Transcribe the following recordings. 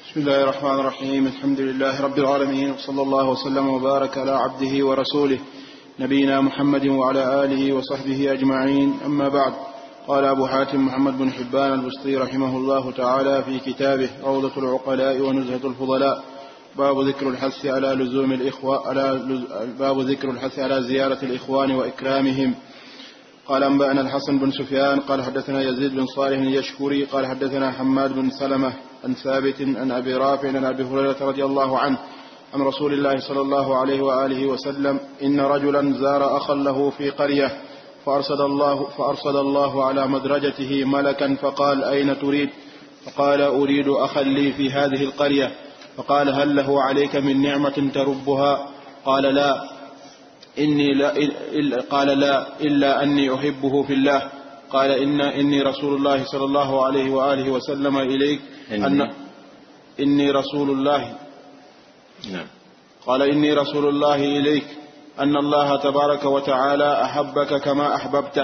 بسم الله الرحمن الرحيم. الحمد لله رب العالمين، وصلى الله وسلم وبارك على عبده ورسوله نبينا محمد وعلى آله وصحبه أجمعين. أما بعد، قال أبو حاتم محمد بن حبان البسطي رحمه الله تعالى في كتابه روضة العقلاء ونزهة الفضلاء باب ذكر الحث على زيارة الإخوان وإكرامهم. قال أنبأنا الحسن بن سفيان قال حدثنا يزيد بن صالح اليشكري قال حدثنا حماد بن سلمة عن ثابت عن أبي رافع عن أبي هريرة رضي الله عنه عن رسول الله صلى الله عليه وآله وسلم: إن رجلا زار أخا له في قرية فأرسل الله على مدرجته ملكا فقال: أين تريد؟ فقال: أريد أخا لي في هذه القرية. فقال: هل له عليك من نعمة تربها؟ قال: لا إلا أني أحبه في الله. قال: إني رسول الله صلى الله عليه وآله وسلم إليك إني رسول الله. نعم. قال: إني رسول الله إليك أن الله تبارك وتعالى أحبك كما أحببته.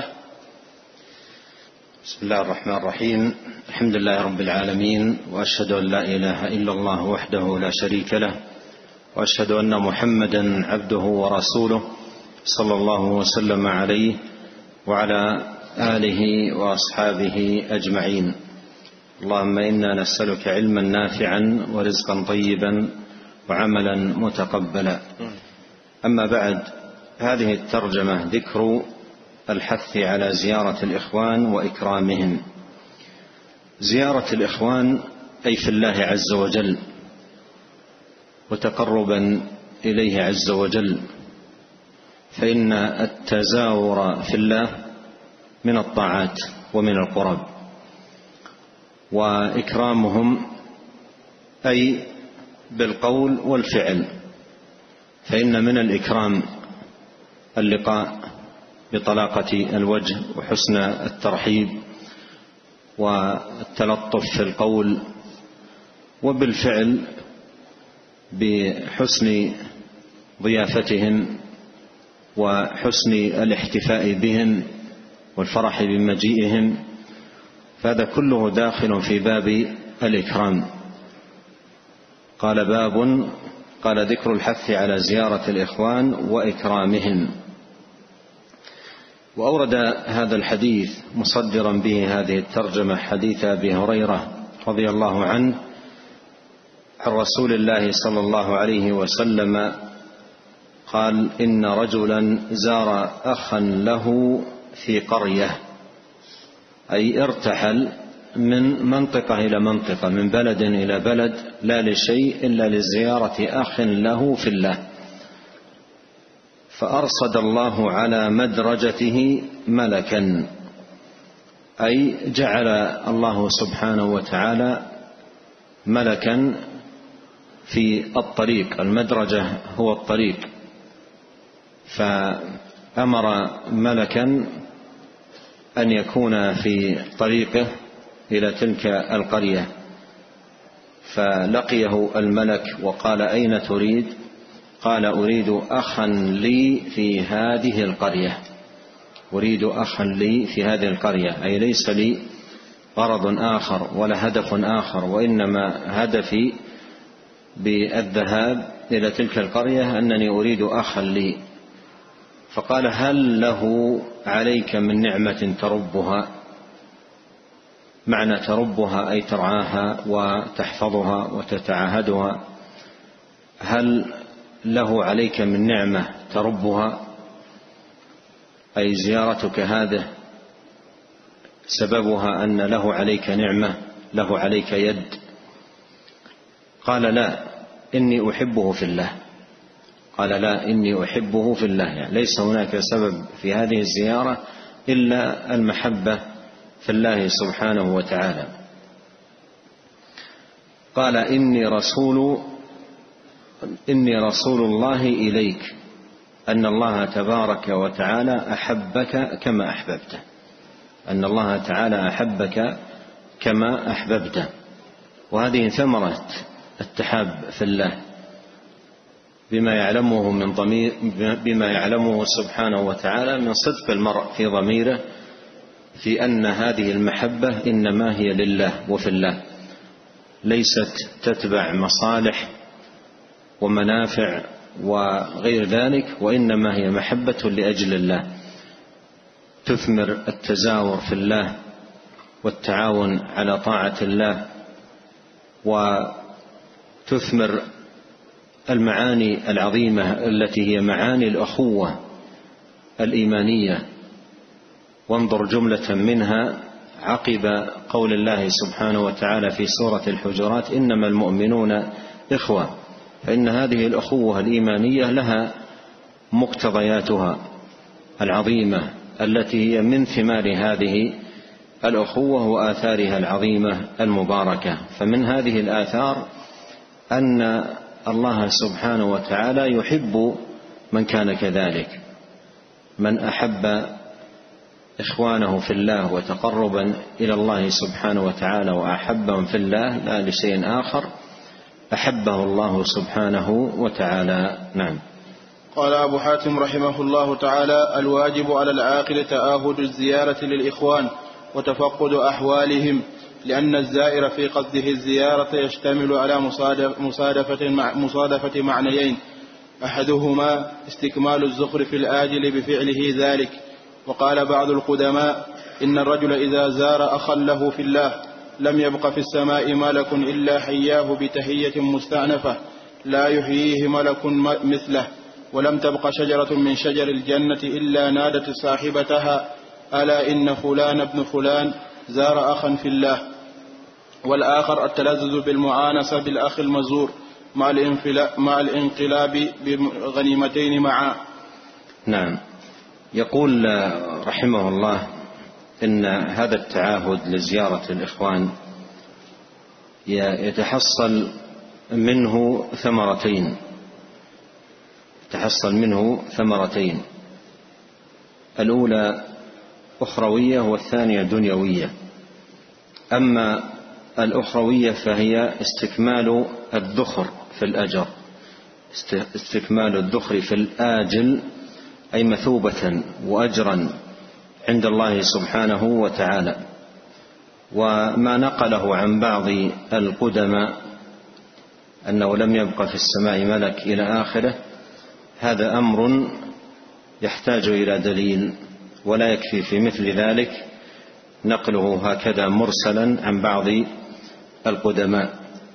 بسم الله الرحمن الرحيم. الحمد لله رب العالمين، وأشهد أن لا إله إلا الله وحده لا شريك له، وأشهد أن محمدا عبده ورسوله صلى الله وسلم عليه وعلى آله وأصحابه أجمعين. اللهم إنا نسألك علما نافعا ورزقا طيبا وعملا متقبلا. أما بعد، هذه الترجمة ذكر الحث على زيارة الإخوان وإكرامهم. زيارة الإخوان أي في الله عز وجل، وتقربا إليه عز وجل، فإن التزاور في الله من الطاعات ومن القرب. وإكرامهم أي بالقول والفعل، فإن من الإكرام اللقاء بطلاقة الوجه وحسن الترحيب والتلطف في القول، وبالفعل بحسن ضيافتهم وحسن الاحتفاء بهم والفرح بمجيئهم، فهذا كله داخل في باب الإكرام. قال ذكر الحث على زيارة الإخوان وإكرامهم. وأورد هذا الحديث مصدرا به هذه الترجمة حديث أبي هريرة رضي الله عنه عن رسول الله صلى الله عليه وسلم قال: إن رجلا زار أخا له في قرية، أي ارتحل من منطقة إلى منطقة، من بلد إلى بلد، لا لشيء إلا لزيارة أخ له في الله. فأرصد الله على مدرجته ملكا، أي جعل الله سبحانه وتعالى ملكا في الطريق. المدرجة هو الطريق، فأمر ملكا أن يكون في طريقه إلى تلك القرية، فلقيه الملك وقال: أين تريد؟ قال: أريد أخا لي في هذه القرية. أريد أخا لي في هذه القرية، أي ليس لي غرض آخر ولا هدف آخر، وإنما هدفي بالذهاب إلى تلك القرية أنني أريد أخا لي. فقال: هل له عليك من نعمة تربها؟ معنى تربها أي ترعاها وتحفظها وتتعاهدها. هل له عليك من نعمة تربها، أي زيارتك هذه سببها أن له عليك نعمة، له عليك يد. قال: لا، إني أحبه في الله. قال: لا، إني أحبه في الله، يعني ليس هناك سبب في هذه الزيارة إلا المحبة في الله سبحانه وتعالى. قال: إني رسول الله إليك أن الله تبارك وتعالى أحبك كما أحببته. أن الله تعالى أحبك كما أحببته. وهذه ثمرة التحاب في الله، بما يعلمه سبحانه وتعالى من صدق المرء في ضميره في أن هذه المحبة إنما هي لله وفي الله، ليست تتبع مصالح ومنافع وغير ذلك، وإنما هي محبة لأجل الله تثمر التزاور في الله والتعاون على طاعة الله، وتثمر المعاني العظيمة التي هي معاني الأخوة الإيمانية. وانظر جملة منها عقب قول الله سبحانه وتعالى في سورة الحجرات: إنما المؤمنون إخوة. فإن هذه الأخوة الإيمانية لها مقتضياتها العظيمة التي هي من ثمار هذه الأخوة وآثارها العظيمة المباركة. فمن هذه الآثار أن الله سبحانه وتعالى يحب من كان كذلك، من أحب إخوانه في الله وتقربا إلى الله سبحانه وتعالى وأحبهم في الله لا لشيء آخر أحبه الله سبحانه وتعالى. نعم. قال أبو حاتم رحمه الله تعالى: الواجب على العاقل تآهد الزيارة للإخوان وتفقد أحوالهم، لأن الزائر في قصده الزيارة يشتمل على مصادفة معنيين: أحدهما استكمال الزخر في الآجل بفعله ذلك. وقال بعض القدماء: إن الرجل إذا زار أخا له في الله لم يبق في السماء ملك إلا حياه بتحية مستأنفة لا يحييه ملك مثله، ولم تبق شجرة من شجر الجنة إلا نادت صاحبتها: ألا إن فلان ابن فلان زار أخا في الله. والآخر التلذذ بالمعانسة بالأخ المزور مع الانقلاب بغنيمتين معا. نعم. يقول رحمه الله إن هذا التعاهد لزيارة الإخوان يتحصل منه ثمرتين: الأولى أخروية والثانية دنيوية. أما الأخروية فهي استكمال الذخر في الأجر، استكمال الذخر في الآجل، أي مثوبة وأجرا عند الله سبحانه وتعالى. وما نقله عن بعض القدماء أنه لم يبق في السماء ملك إلى آخره، هذا أمر يحتاج إلى دليل، ولا يكفي في مثل ذلك نقله هكذا مرسلا عن بعض القدماء.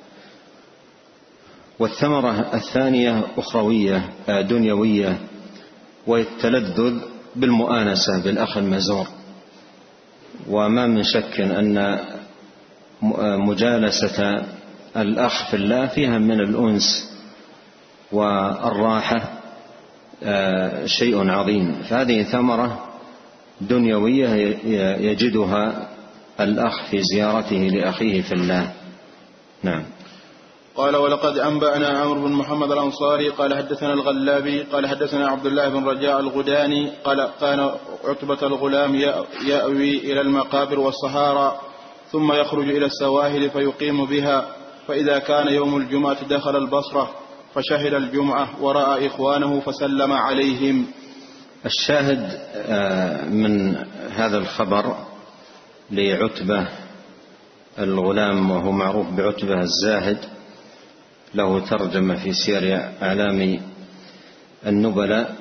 والثمرة الثانية أخروية دنيوية، والتلذذ بالمؤانسة بالأخ المزور. وما من شك أن مجالسة الأخ في الله فيها من الأنس والراحة شيء عظيم، فهذه ثمرة دنيوية يجدها الأخ في زيارته لأخيه في الله. نعم. قال: ولقد أنبأنا عمرو بن محمد الأنصاري قال حدثنا الغلابي قال حدثنا عبد الله بن رجاء الغداني قال: كان عتبة الغلام يأوي إلى المقابر والصحارى ثم يخرج إلى السواهل فيقيم بها، فإذا كان يوم الجمعة دخل البصرة فشهد الجمعة ورأى إخوانه فسلم عليهم. الشاهد من هذا الخبر لعتبة الغلام، وهو معروف بعتبة الزاهد، له ترجمة في سير أعلام النبلاء.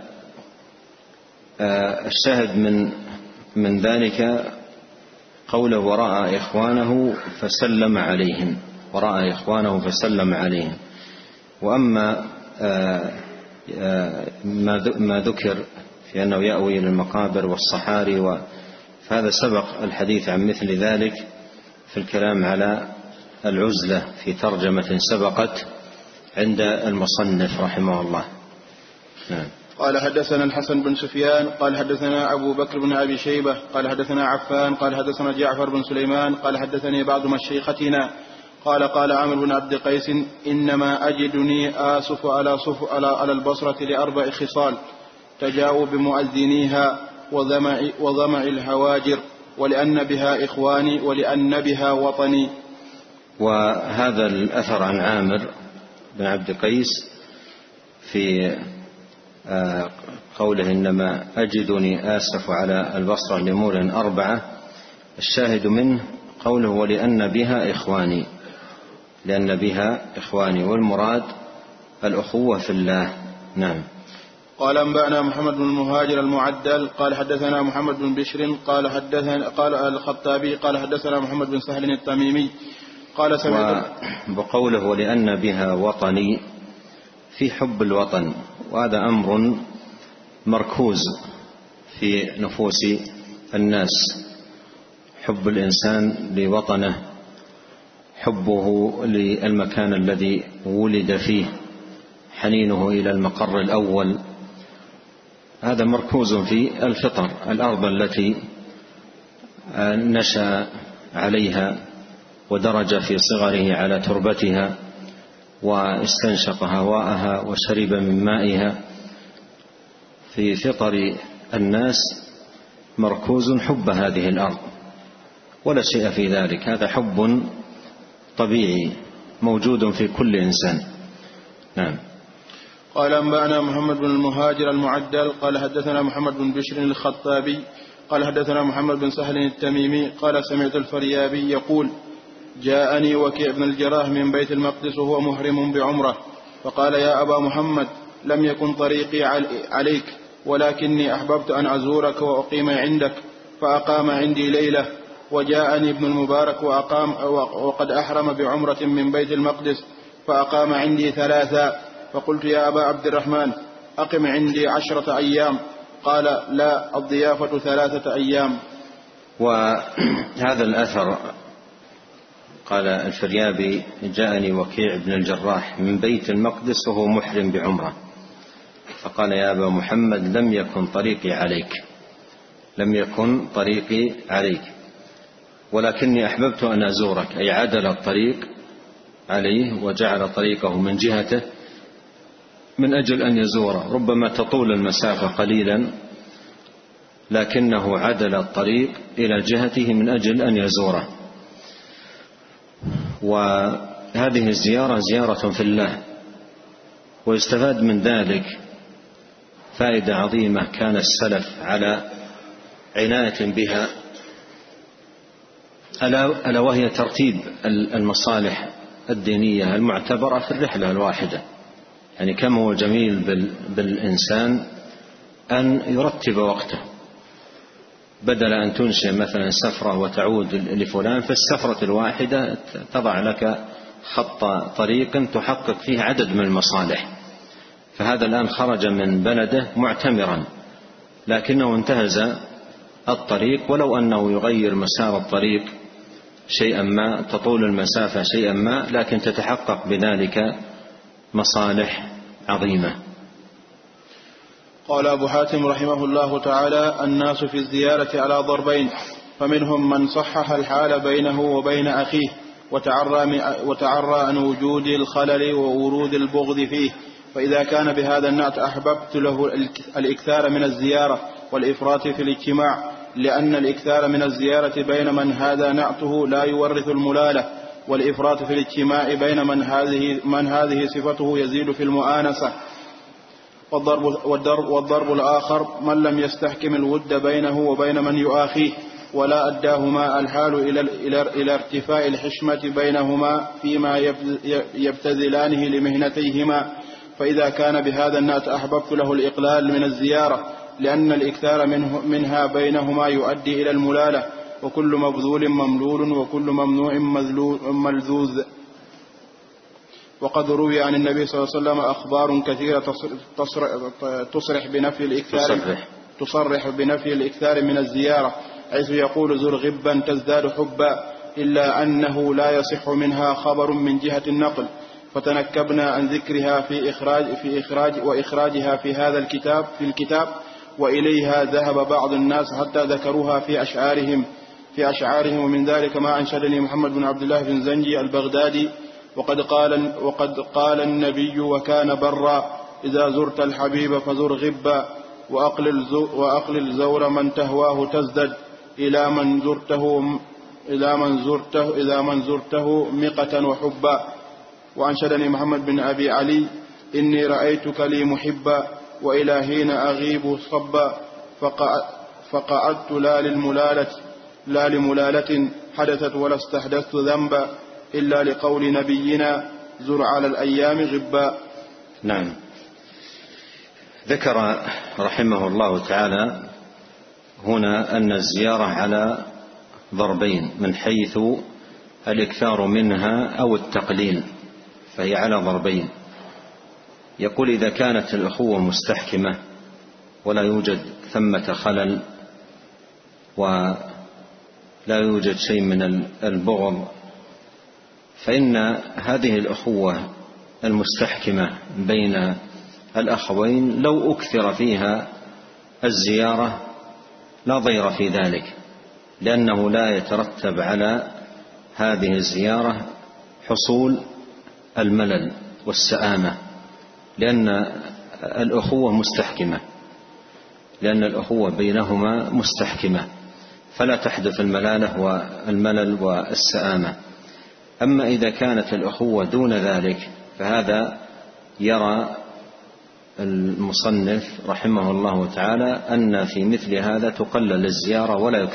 الشاهد من ذلك قوله: ورأى إخوانه فسلم عليهم. وأما ما ذكر في أنه يأوي إلى المقابر والصحاري، فهذا سبق الحديث عن مثل ذلك في الكلام على العزلة في ترجمة سبقت عند المصنف رحمه الله. نعم. قال: حدثنا الحسن بن سفيان قال حدثنا أبو بكر بن أبي شيبة قال حدثنا عفان قال حدثنا جعفر بن سليمان قال حدثني بعض مشيختنا قال عمرو بن عبد قيس: إنما أجدني آسف على البصرة ل4 خصال: تجاوب مؤذنيها وضمع الهواجر، ولأن بها إخواني ولأن بها وطني. وهذا الأثر عن عامر بن عبد قيس في قوله: إنما أجدني آسف على البصرة لأمور 4، الشاهد منه قوله: ولأن بها إخواني، لأن بها إخواني، والمراد الأخوة في الله. نعم. قال أنبأنا محمد بن المهاجر المعدل قال حدثنا محمد بن بشر قال الخطابي قال حدثنا محمد بن سهل التميمي قال سمعت. وبقوله ولأن بها وطني في حب الوطن، وهذا أمر مركوز في نفوس الناس، حب الإنسان لوطنه، حبه للمكان الذي ولد فيه، حنينه إلى المقر الأول، هذا مركوز في الفطر، الأرض التي نشأ عليها ودرج في صغره على تربتها واستنشق هواءها وشرب من مائها. في فطر الناس مركوز حب هذه الأرض، ولا شيء في ذلك، هذا حب طبيعي موجود في كل إنسان. نعم. قال أنبأنا محمد بن المهاجر المعدل قال حدثنا محمد بن بشر الخطابي قال حدثنا محمد بن سهل التميمي قال سمعت الفريابي يقول جاءني وكيع بن الجراح من بيت المقدس وهو محرم بعمرة، فقال يا أبا محمد لم يكن طريقي عليك، ولكني أحببت أن أزورك وأقيم عندك، فأقام عندي ليلة. وجاءني ابن المبارك وقد أحرم بعمرة من بيت المقدس فأقام عندي 3، فقلت يا أبا عبد الرحمن أقم عندي 10 أيام، قال لا، الضيافة 3 أيام. وهذا الأثر قال الفريابي جاءني وكيع بن الجراح من بيت المقدس وهو محرم بعمرة، فقال يا أبا محمد لم يكن طريقي عليك، لم يكن طريقي عليك، ولكني أحببت أن أزورك، أي عدل الطريق عليه وجعل طريقه من جهته من أجل أن يزوره، ربما تطول المسافة قليلا لكنه عدل الطريق إلى جهته من أجل أن يزوره. وهذه الزيارة زيارة في الله، ويستفاد من ذلك فائدة عظيمة كان السلف على عناية بها، ألا وهي ترتيب المصالح الدينية المعتبرة في الرحلة الواحدة. يعني كم هو جميل بالإنسان أن يرتب وقته، بدل أن تنشئ مثلا سفرة وتعود لفلان، في السفرة الواحدة تضع لك خط طريق تحقق فيه عدد من المصالح. فهذا الآن خرج من بلده معتمرا، لكنه انتهز الطريق، ولو أنه يغير مسار الطريق شيئا ما، تطول المسافة شيئا ما، لكن تتحقق بذلك مصالح عظيمة. قال أبو حاتم رحمه الله تعالى الناس في الزيارة على ضربين، فمنهم من صحح الحال بينه وبين أخيه وتعرى عن وجود الخلل وورود البغض فيه، فإذا كان بهذا النعت أحببت له الإكثار من الزيارة والإفراط في الاجتماع، لأن الإكثار من الزيارة بين من هذا نعته لا يورث الملالة، والإفراط في الاجتماع بين من هذه صفته يزيد في المؤانسة. والضرب الآخر من لم يستحكم الود بينه وبين من يؤاخيه، ولا أداهما الحال إلى ارتفاع الحشمة بينهما فيما يبتذلانه لمهنتيهما، فإذا كان بهذا النات أحببت له الإقلال من الزيارة، لأن الإكثار منها بينهما يؤدي إلى الملالة، وكل مبذول مملول وكل ممنوع ملذوذ. وقد روي عن النبي صلى الله عليه وسلم أخبار كثيرة تصرح بنفي الإكثار من الزيارة، حيث يقول ذو الغبا تزداد حبا، إلا أنه لا يصح منها خبر من جهة النقل، فتنكبنا عن ذكرها في إخراجها في هذا الكتاب، وإليها ذهب بعض الناس حتى ذكروها في أشعارهم، ومن ذلك ما أنشدني محمد بن عبد الله بن زنجي البغدادي: وقد قال النبي وكان برا، إذا زرت الحبيب فزر غبا، وأقلل زور من تهواه تزدد، إلى من زرته مقة وحبا. وأنشدني محمد بن أبي علي: إني رأيتك لي محبا، وإلى حين أغيب صبا، فقعدت لا لملالة حدثت ولا استحدثت ذنبا، إلا لقول نبينا زر على الأيام غبا. نعم. ذكر رحمه الله تعالى هنا أن الزيارة على ضربين من حيث الإكثار منها أو التقليل، فهي على ضربين. يقول إذا كانت الأخوة مستحكمة ولا يوجد ثمة خلل ولا يوجد شيء من البغض، فإن هذه الأخوة المستحكمة بين الأخوين لو أكثر فيها الزيارة لا ضير في ذلك، لأنه لا يترتب على هذه الزيارة حصول الملل والسآمة، لأن الأخوة مستحكمة، لأن الأخوة بينهما مستحكمة، فلا تحدث الملل والسآمة. أما إذا كانت الأخوة دون ذلك فهذا يرى المصنف رحمه الله تعالى أن في مثل هذا تقلل الزيارة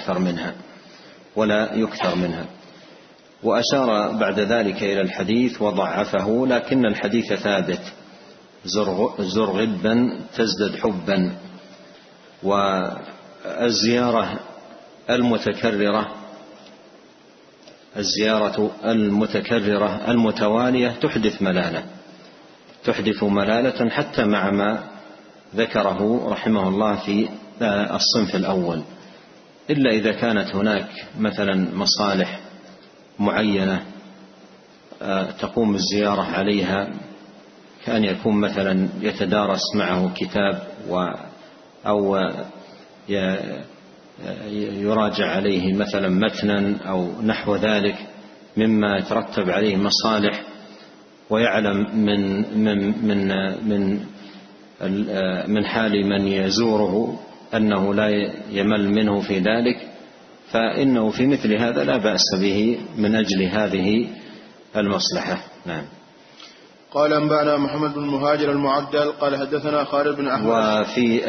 ولا يكثر منها. وأشار بعد ذلك إلى الحديث وضعفه، لكن الحديث ثابت: زر غبا تزدد حبا. والزيارة المتكررة المتوالية تحدث ملالة حتى مع ما ذكره رحمه الله في الصنف الأول، إلا إذا كانت هناك مثلا مصالح معينة تقوم الزيارة عليها، كأن يكون مثلا يتدارس معه كتاب أو يراجع عليه مثلا متنا أو نحو ذلك مما يترتب عليه مصالح، ويعلم من حال من يزوره أنه لا يمل منه في ذلك، فإنه في مثل هذا لا بأس به من أجل هذه المصلحة. نعم. قال أنبأنا محمد بن مهاجر المعدل قال حدثنا خالد بن أحمد. وفي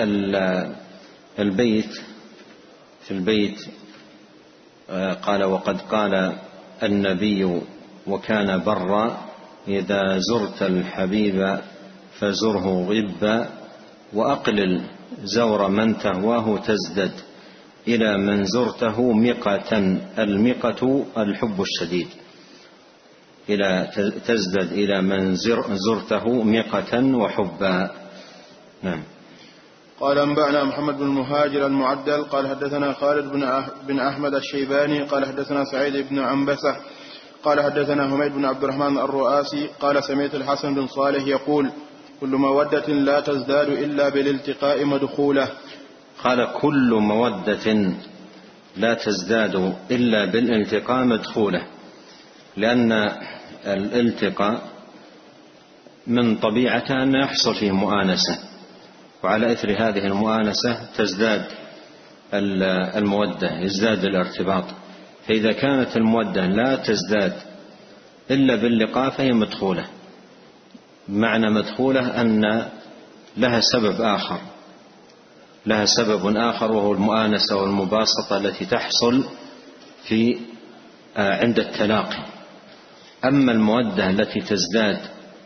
البيت قال: وقد قال النبي وكان برا إذا زرت الحبيب فزره غبا، وأقلل زور من تهواه تزدد إلى من زرته مقة. المقة الحب الشديد، تزدد إلى من زرته مقة وحبا. نعم. قال أنبأنا محمد بن المهاجر المعدل قال حدثنا خالد بن أحمد الشيباني قال حدثنا سعيد بن عنبسة قال حدثنا حميد بن عبد الرحمن الرؤاسي قال سمعت الحسن بن صالح يقول: كل مودة لا تزداد إلا بالالتقاء مدخولة. قال: كل مودة لا تزداد إلا بالالتقاء مدخولة، لأن الالتقاء من طبيعته أن يحصل فيه مؤانسة، وعلى إثر هذه المؤانسة تزداد المودة، يزداد الارتباط. فإذا كانت المودة لا تزداد إلا باللقاء فهي مدخولة. معنى مدخولة أن لها سبب آخر وهو المؤانسة والمباسطة التي تحصل عند التلاقي. أما المودة التي تزداد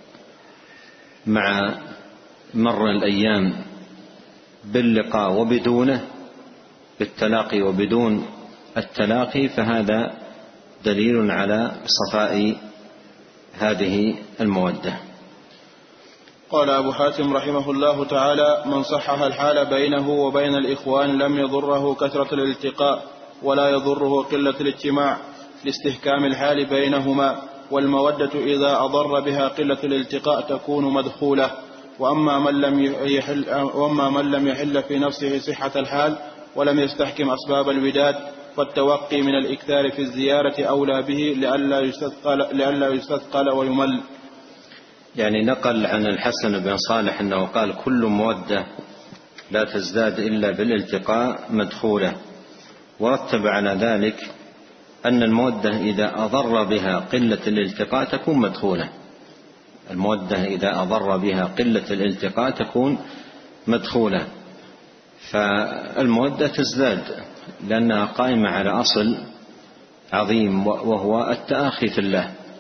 مع مر الأيام باللقاء وبدونه، بالتلاقي وبدون التلاقي، فهذا دليل على صفاء هذه المودة. قال أبو حاتم رحمه الله تعالى: من صحح الحال بينه وبين الإخوان لم يضره كثرة الالتقاء ولا يضره قلة الاجتماع لاستحكام الحال بينهما، والمودة إذا أضر بها قلة الالتقاء تكون مدخولة. وأما من لم يحل في نفسه صحة الحال ولم يستحكم أسباب الوداد، فالتوقي من الإكثار في الزيارة أولى به لئلا يستثقل ويمل. يعني نقل عن الحسن بن صالح أنه قال: كل مودة لا تزداد إلا بالالتقاء مدخولة، ورتب على ذلك أن المودة إذا أضر بها قلة الالتقاء تكون مدخولة. المودة إذا أضر بها قلة الالتقاء تكون مدخولة. فالمودة تزداد لأنها قائمة على أصل عظيم، وهو التآخي في الله،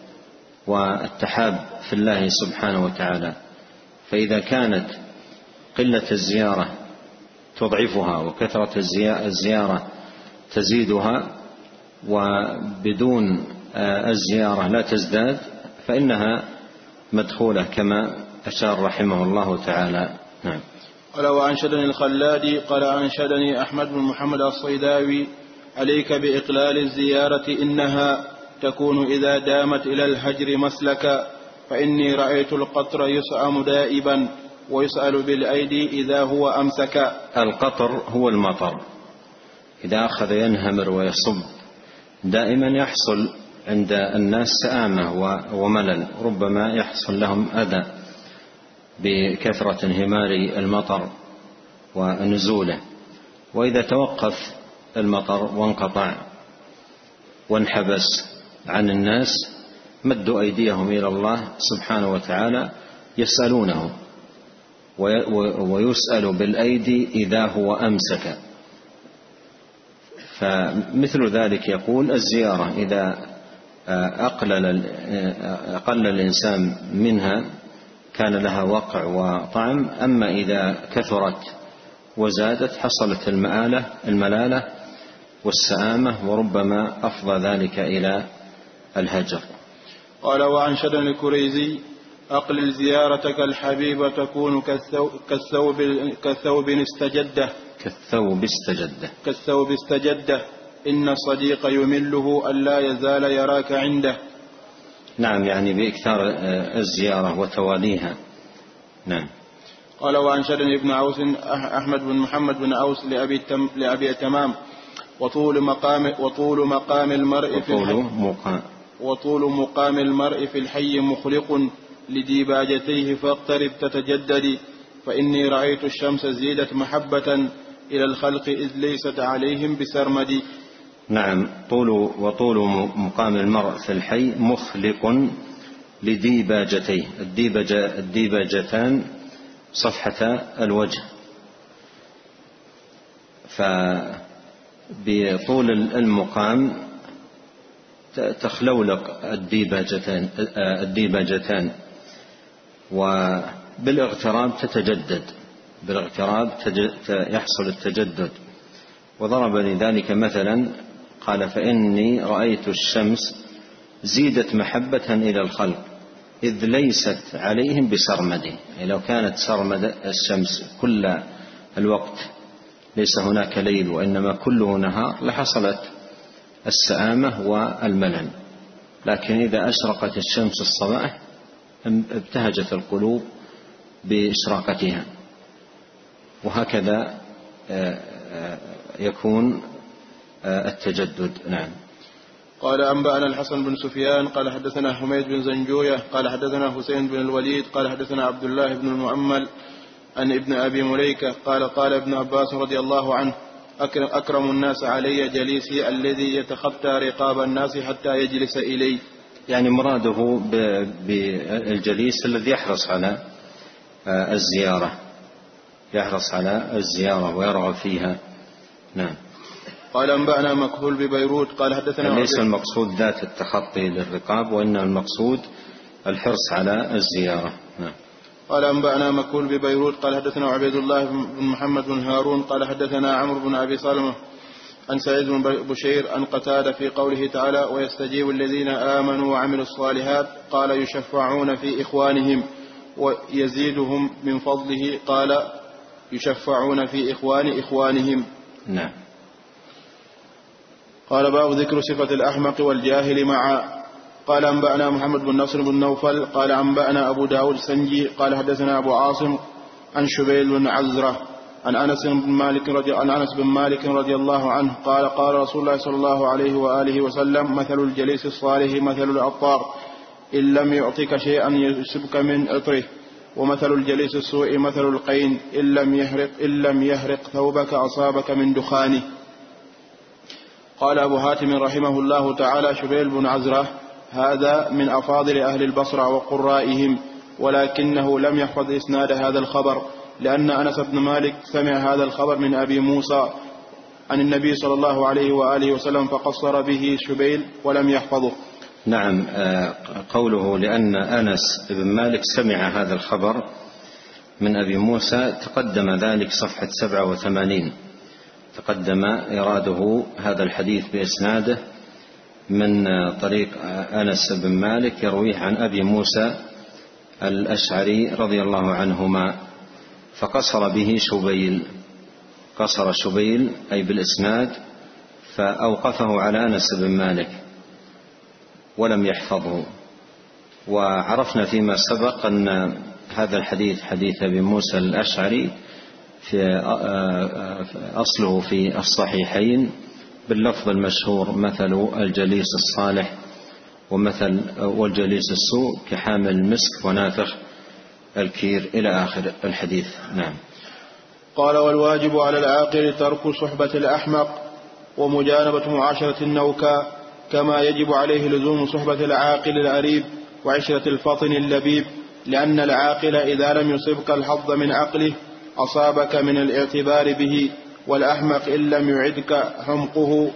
والتحاب في الله سبحانه وتعالى. فإذا كانت قلة الزيارة تضعفها وكثرة الزيارة تزيدها وبدون الزيارة لا تزداد فإنها مدخولة كما أشار رحمه الله تعالى. نعم. قال وأنشدني الخلادي قال أنشدني أحمد بن محمد الصيداوي عليك بإقلال الزيارة إنها تكون إذا دامت إلى الهجر مسلكا فإني رأيت القطر يسأم دائبا ويسأل بالأيدي إذا هو أمسك. القطر هو المطر، إذا أخذ ينهمر ويصب دائما يحصل عند الناس سآمة وملل، ربما يحصل لهم أذى بكثرة انهمار المطر ونزوله. وإذا توقف المطر وانقطع وانحبس عن الناس مدوا أيديهم إلى الله سبحانه وتعالى يسألونه، ويسأل بالأيدي إذا هو أمسك. فمثل ذلك يقول الزيارة إذا أقل الإنسان منها كان لها وقع وطعم، أما إذا كثرت وزادت حصلت الملالة والسآمة، وربما أفضى ذلك إلى الهجر. قال وأنشدني الكريزي أقلل زيارتك الحبيبة تكون كالثوب استجده إن الصديق يمله ألا يزال يراك عنده. نعم، يعني بإكثار الزيارة وتواليها. نعم. قال وأنشدني ابن عوس أحمد بن محمد بن عوس لأبي تمام وطول مقام المرء في الحي مخلق لديباجتيه فاقترب تتجدد فإني رأيت الشمس زيدت محبة إلى الخلق إذ ليست عليهم بسرمد. نعم. وطول مقام المرء في الحي مخلق لديباجتيه. الديباجتان صفحة الوجه، فبطول المقام تخلولق الديباجتان وبالاغتراب تتجدد، يحصل التجدد. وضرب لذلك مثلا قال فإني رأيت الشمس زيدت محبة إلى الخلق إذ ليست عليهم بسرمد. يعني لو كانت سرمد الشمس كل الوقت ليس هناك ليل وإنما كله نهار لحصلت السآمة والملل، لكن إذا أشرقت الشمس الصباح ابتهجت القلوب بإشراقتها، وهكذا يكون التجدد. نعم. قال أنبأنا الحسن بن سفيان قال حدثنا حميد بن زنجوية قال حدثنا حسين بن الوليد قال حدثنا عبد الله بن المؤمل عن ابن أبي مليكة قال ابن عباس رضي الله عنه أكرم الناس علي جليسي الذي يتخطى رقاب الناس حتى يجلس إلي. يعني مراده بالجليس الذي يحرص على الزيارة ويرغب فيها. نعم. قال أنبأنا مكهول ببيروت قال حدثنا ليس المقصود ذات التخطي للرقاب وإنما المقصود الحرص على الزيارة. نعم. قال أنبأنا مكهول ببيروت قال حدثنا عبيد الله بن محمد بن هارون قال حدثنا عمرو بن أبي سلمة عن سعيد بن بشير عن قتادة في قوله تعالى ويستجيب الذين آمنوا وعملوا الصالحات قال يشفعون في إخوانهم ويزيدهم من فضله قال يشفعون في إخوانهم. نعم. قال باب ذكر صفة الأحمق والجاهل معا. قال أنبأنا محمد بن نصر بن نوفل قال أنبأنا أبو داود السنجي قال حدثنا أبو عاصم عن شبيل بن عزرة عن أنس بن مالك رضي الله عنه قال رسول الله صلى الله عليه وآله وسلم مثل الجليس الصالح مثل العطار إن لم يعطيك شيئا يسبك من عطره ومثل الجليس السوء مثل القين إن لم يهرق ثوبك أصابك من دخانه. قال أبو حاتم رحمه الله تعالى شبيل بن عزرة هذا من أفاضل أهل البصرة وقرائهم، ولكنه لم يحفظ إسناد هذا الخبر لأن أنس بن مالك سمع هذا الخبر من أبي موسى عن النبي صلى الله عليه وآله وسلم فقصر به شبيل ولم يحفظه. نعم. قوله لأن أنس بن مالك سمع هذا الخبر من أبي موسى تقدم ذلك صفحة 87، تقدم إراده هذا الحديث بإسناده من طريق أنس بن مالك يرويه عن أبي موسى الأشعري رضي الله عنهما، فقصر به شبيل، قصر شبيل أي بالإسناد، فأوقفه على أنس بن مالك ولم يحفظه. وعرفنا فيما سبق أن هذا الحديث حديث أبي موسى الأشعري في أصله في الصحيحين باللفظ المشهور: مثل الجليس الصالح ومثل والجليس السوء كحامل المسك ونافخ الكير، إلى آخر الحديث. نعم. قال: والواجب على العاقل ترك صحبة الأحمق ومجانبة معاشرة النوكاء، كما يجب عليه لزوم صحبة العاقل الأريب وعشرة الفطن اللبيب، لأن العاقل إذا لم يصبك الحظ من عقله أصابك من الاعتبار به، والأحمق إن لم يعدك حمقه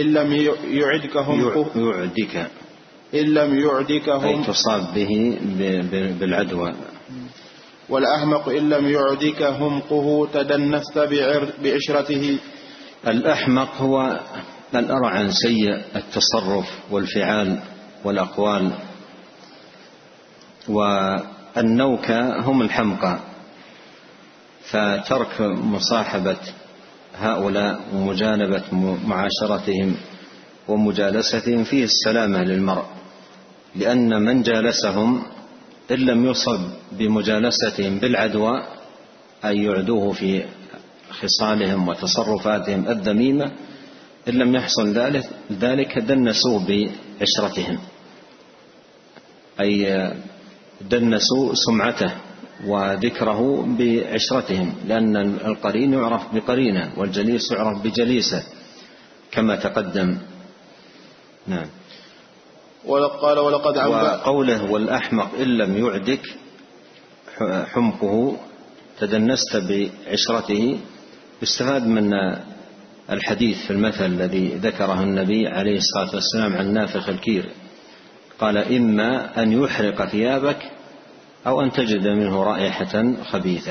أي تصاب به بالعدوى. والأحمق إن لم يعدك حمقه تدنست بعشرته. الأحمق هو الأرعن سيء التصرف والفعال والأقوال، والنوكة هم الحمقى، فترك مصاحبة هؤلاء ومجانبة معاشرتهم ومجالستهم فيه السلامة للمرء، لأن من جالسهم إن لم يصب بمجالستهم بالعدوى أي يعدوه في خصالهم وتصرفاتهم الذميمة، إن لم يحصل ذلك دنسوا بعشرتهم، أي دنسوا سمعته وذكره بعشرتهم، لأن القرين يعرف بقرينه والجليس يعرف بجليسه كما تقدم. نعم. وقوله والأحمق إن لم يعدك حمقه تدنست بعشرته، يستفاد من الحديث في المثل الذي ذكره النبي عليه الصلاة والسلام عن نافخ الكير، قال: إما أن يحرق ثيابك أو أن تجد منه رائحة خبيثة.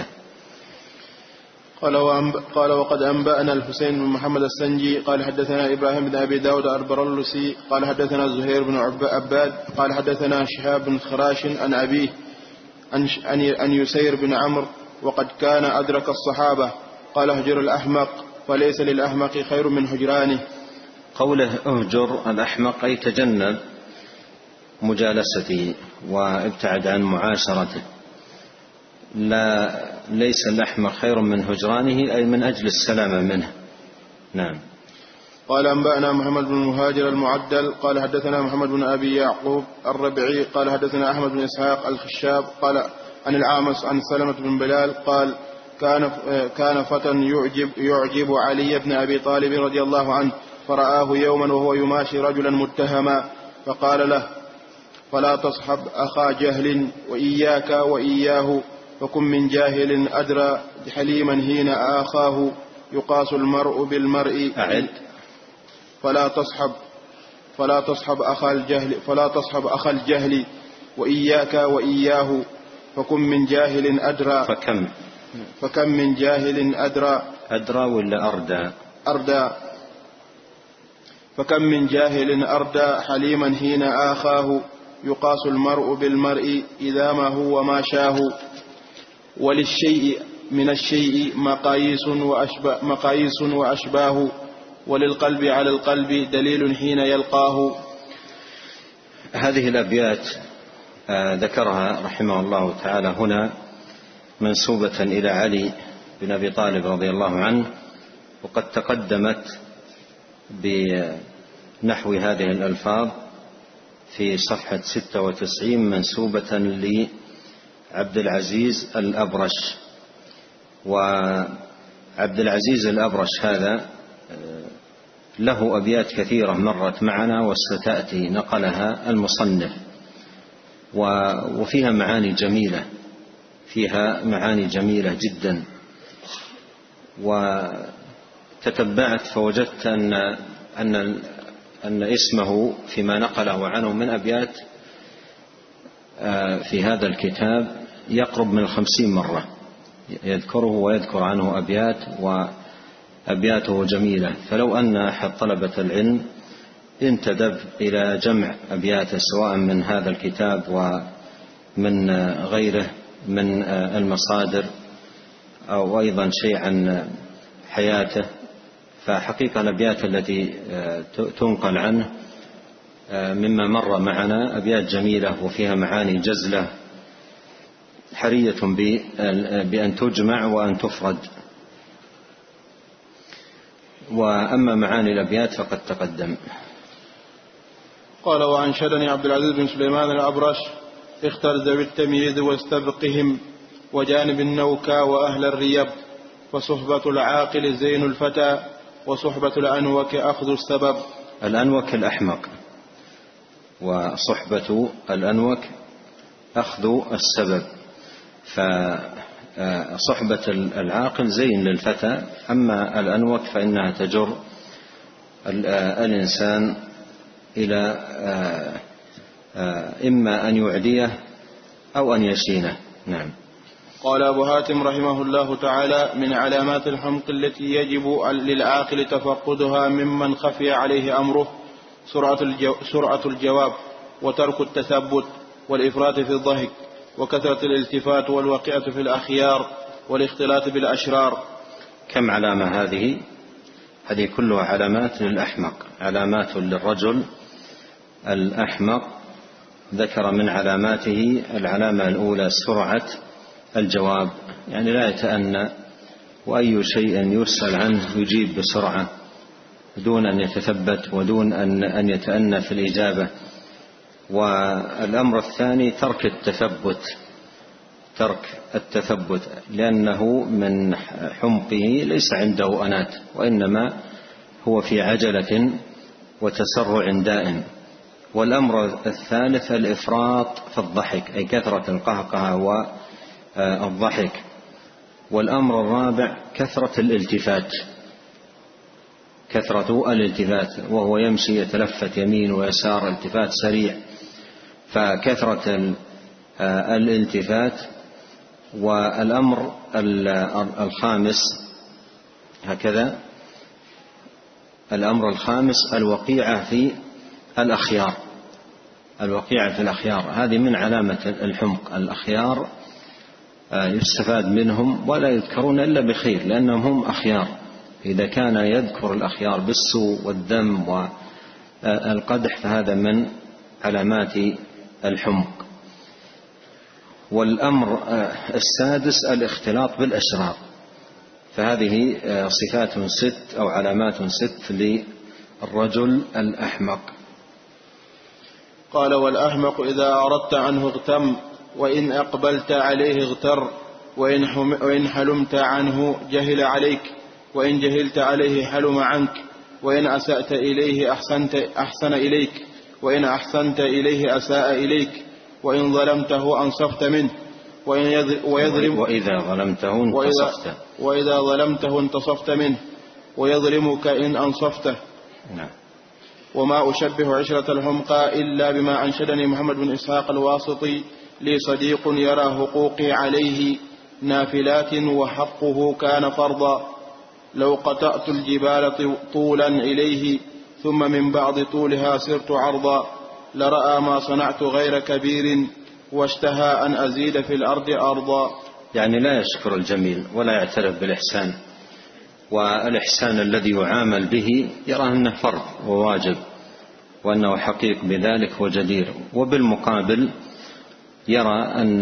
قال: وقد أنبأنا الحسين بن محمد السنجي قال حدثنا إبراهيم بن أبي داود البرلسي قال حدثنا زهير بن عباد قال حدثنا شهاب بن خراش عن أبيه عن يسير بن عمرو وقد كان أدرك الصحابة قال: اهجر الأحمق فليس للأحمق خير من هجرانه. قوله اهجر الأحمق أي تجنب مجالسته وابتعد عن معاشرته، ليس الأحمق خير من هجرانه أي من أجل السلامة منه. نعم. قال: أنبأنا محمد بن المهاجر المعدل قال حدثنا محمد بن أبي يعقوب الربعي قال حدثنا أحمد بن إسحاق الخشاب قال عن العامس عن سلمة بن بلال قال: كان فتى يعجب علي بن أبي طالب رضي الله عنه، فرآه يوما وهو يماشي رجلا متهما، فقال له: فلا تصحب أخا جهل وإياك وإياه، فكن من جاهل أدرى حليما هين آخاه، يقاس المرء بالمرء. أعد: فلا تصحب أخا الجهل وإياك وإياه، فكن من جاهل أدرى. فكم من جاهل أدرى ولا أردى؟ فكم من جاهل أردى حليما هين آخاه، يقاس المرء بالمرء إذا ما هو ما شاه. وللشيء من الشيء مقاييس وأشباه، وللقلب على القلب دليل حين يلقاه. هذه الأبيات ذكرها رحمه الله تعالى هنا منسوبة إلى علي بن أبي طالب رضي الله عنه، وقد تقدمت بنحو هذه الألفاظ في صفحة 96 منسوبة لعبد العزيز الأبرش. وعبد العزيز الأبرش هذا له أبيات كثيرة مرت معنا وستأتي نقلها المصنف، وفيها معاني جميلة جدا. وتتبعت فوجدت أن أن اسمه فيما نقله عنه من أبيات في هذا الكتاب يقرب من 50 مرة يذكره ويذكر عنه أبيات، وأبياته جميلة. فلو أن أحد طلبة العلم انتدب إلى جمع أبياته سواء من هذا الكتاب ومن غيره من المصادر أو أيضا شيء عن حياته، فحقيقة الأبيات التي تنقل عنه مما مر معنا أبيات جميلة وفيها معاني جزلة حرية بأن تجمع وأن تفرد. وأما معاني الأبيات فقد تقدم. قال: وأنشدني عبد العزيز بن سليمان الأبرش: اختر ذوي التمييز واستبقهم وجانب النوكا وأهل الريب، فصحبة العاقل زين الفتى وصحبة الأنوك أخذ السبب. الأنوك الأحمق، وصحبة الأنوك أخذ السبب. فصحبة العاقل زين للفتى، أما الأنوك فإنها تجر الإنسان إلى إما أن يعديه أو أن يشينه. نعم. قال أبو هاتم رحمه الله تعالى: من علامات الحمق التي يجب للعاقل تفقدها ممن خفي عليه أمره سرعة الجواب، وترك التثبت، والإفراط في الضحك، وكثرة الالتفات، والوقعة في الأخيار، والاختلاط بالأشرار. كم علامة هذه؟ هذه كلها علامات للأحمق، علامات للرجل الأحمق. ذكر من علاماته العلامة الأولى سرعة الجواب، يعني لا يتأنى، وأي شيء يسأل عنه يجيب بسرعة دون أن يتثبت ودون أن يتأنى في الإجابة. والأمر الثاني ترك التثبت، لأنه من حمقه ليس عنده أنات، وإنما هو في عجلة وتسرع دائم. والأمر الثالث الإفراط في الضحك، أي كثرة القهقه والضحك. والأمر الرابع كثرة الالتفات، وهو يمشي يتلفت يمين ويسار التفات سريع، فكثرة الالتفات. والأمر الخامس هكذا، الأمر الخامس الوقيعة في الأخيار، هذه من علامة الحمق. الأخيار يستفاد منهم ولا يذكرون إلا بخير، لأنهم هم أخيار. إذا كان يذكر الأخيار بالسوء والذم والقدح فهذا من علامات الحمق. والأمر السادس الاختلاط بالأشرار، فهذه صفات 6 أو علامات 6 للرجل الأحمق. قال: والأحمق إذا أردت عنه اغتم، وإن أقبلت عليه اغتر، وإن حلمت عنه جهل عليك، وإن جهلت عليه حلم عنك، وإن أسأت إليه أحسن إليك، وإن أحسنت إليه أساء إليك، وإن ظلمته أنصفت منه، وإذا ظلمته انتصفت منه، ويظلمك إن أنصفته. نعم. وما أشبه عشرة الحمقى إلا بما أنشدني محمد بن إسحاق الواسطي: لي صديق يرى حقوقي عليه نافلات، وحقه كان فرضا، لو قطعت الجبال طولا إليه، ثم من بعض طولها سرت عرضا، لرأى ما صنعت غير كبير، واشتهى أن أزيد في الأرض أرضا. يعني لا يشكر الجميل ولا يعترف بالإحسان، والإحسان الذي يعامل به يرى أنه فرض وواجب، وأنه حقيق بذلك وجدير. وبالمقابل يرى أن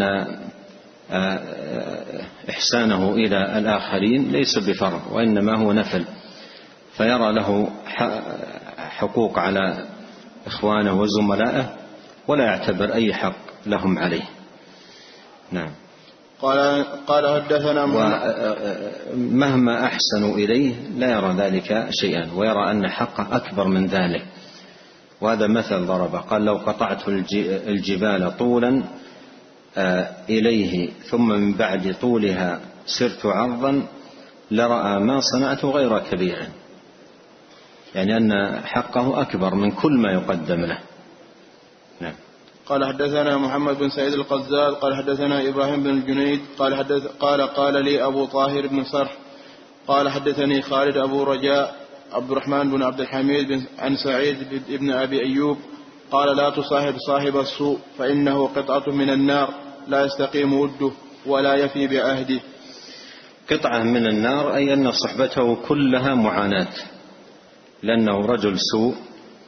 إحسانه إلى الآخرين ليس بفرض، وإنما هو نفل، فيرى له حقوق على إخوانه وزملائه ولا يعتبر أي حق لهم عليه. نعم. قال: حدثنا مهما أحسنوا إليه لا يرى ذلك شيئا، ويرى أن حقه أكبر من ذلك. وهذا مثل ضربه، قال: لو قطعت الجبال طولا إليه، ثم من بعد طولها سرت عرضا، لرأى ما صنعت غير كبير. يعني أن حقه أكبر من كل ما يقدم له. نعم. قال حدثنا محمد بن سعيد القزال قال حدثنا إبراهيم بن الجنيد قال لي أبو طاهر بن صرح قال حدثني خالد أبو رجاء عبد الرحمن بن عبد الحميد عن سعيد بن أبي أيوب قال لا تصاحب صاحب السوء فإنه قطعة من النار لا يستقيم وده ولا يفي بعهده. قطعة من النار أي أن صحبته كلها معاناة، لأنه رجل سوء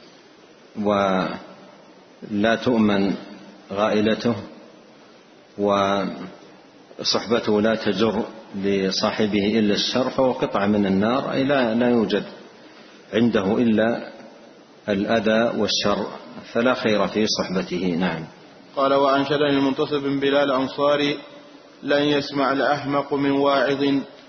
ولا تؤمن غائلته وصحبته لا تجر لصاحبه إلا الشر، فهو قطعة من النار أي لا يوجد عنده إلا الأذى والشر، فلا خير في صحبته. نعم. قال وأنشدني المنتصر بن بلال الأنصاري لن يسمع الأحمق من واعظ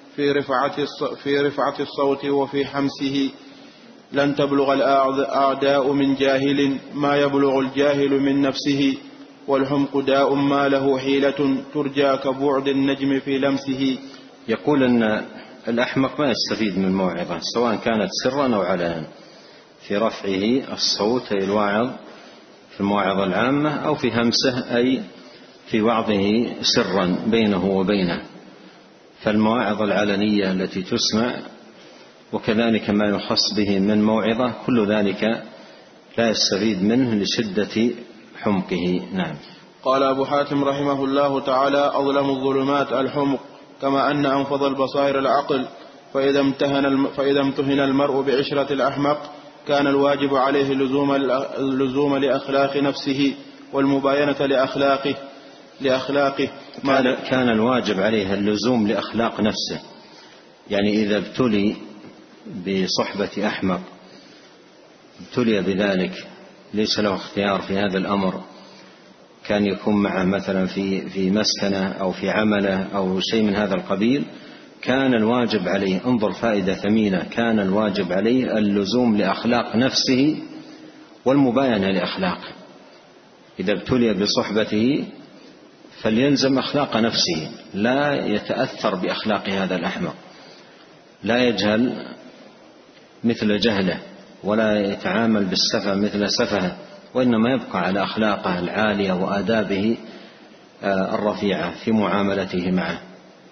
في رفعة الصوت وفي حمسه، لن تبلغ الأعداء من جاهل ما يبلغ الجاهل من نفسه، والحمق داء ما له حيلة ترجى كبعد النجم في لمسه. يقول أن الأحمق ما يستفيد من الموعظة سواء كانت سرا أو علنا، في رفعه الصوت أي الواعظ في المواعظ العامة، أو في همسه أي في وعظه سرا بينه وبينه. فالمواعظ العلنية التي تسمع وكذلك ما يخص به من موعظة كل ذلك لا يستفيد منه لشدة حمقه. نعم. قال أبو حاتم رحمه الله تعالى أظلم الظلمات الحمق، كما أن أنفض البصائر العقل، فإذا امتهن المرء بعشرة الأحمق كان الواجب عليه اللزوم لأخلاق نفسه والمباينة لأخلاقه كان الواجب عليه اللزوم لأخلاق نفسه، يعني إذا ابتلي بصحبة أحمق ابتلي بذلك ليس له اختيار في هذا الأمر، كان يكون معه مثلا في مسكنه أو في عمله أو شيء من هذا القبيل، كان الواجب عليه، انظر فائدة ثمينة، كان الواجب عليه اللزوم لأخلاق نفسه والمباينة لأخلاقه. إذا ابتلي بصحبته فليلزم أخلاق نفسه، لا يتأثر بأخلاق هذا الأحمق، لا يجهل مثل جهله ولا يتعامل بالسفه مثل سفهه، وإنما يبقى على أخلاقه العالية وآدابه الرفيعة في معاملته معه.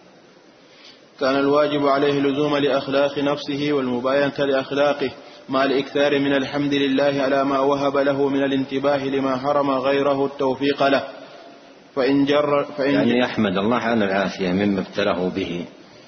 كان الواجب عليه اللزوم لأخلاق نفسه والمباينة لأخلاقه مع الإكثار من الحمد لله على ما وهب له من الانتباه لما حرم غيره التوفيق له، يعني يحمد الله على العافية مما ابتلاه به.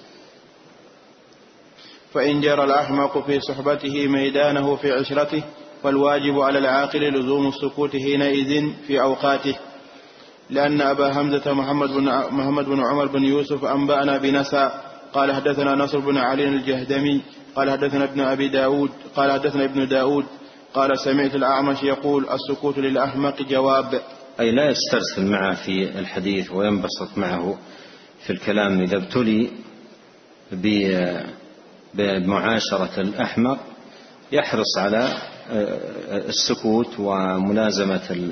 فإن جرى الأحمق في صحبته ميدانه في عشرته فالواجب على العاقل لزوم السكوت حينئذ في أوقاته، لأن أبا حمزة محمد بن عمر بن يوسف أنبأنا بنسى قال حدثنا نصر بن علي الجهدمي قال حدثنا ابن داود قال سمعت الأعمش يقول السكوت للأحمق جواب، أي لا يسترسل معه في الحديث وينبسط معه في الكلام. إذا ابتلي بمعاشرة الأحمق يحرص على السكوت وملازمة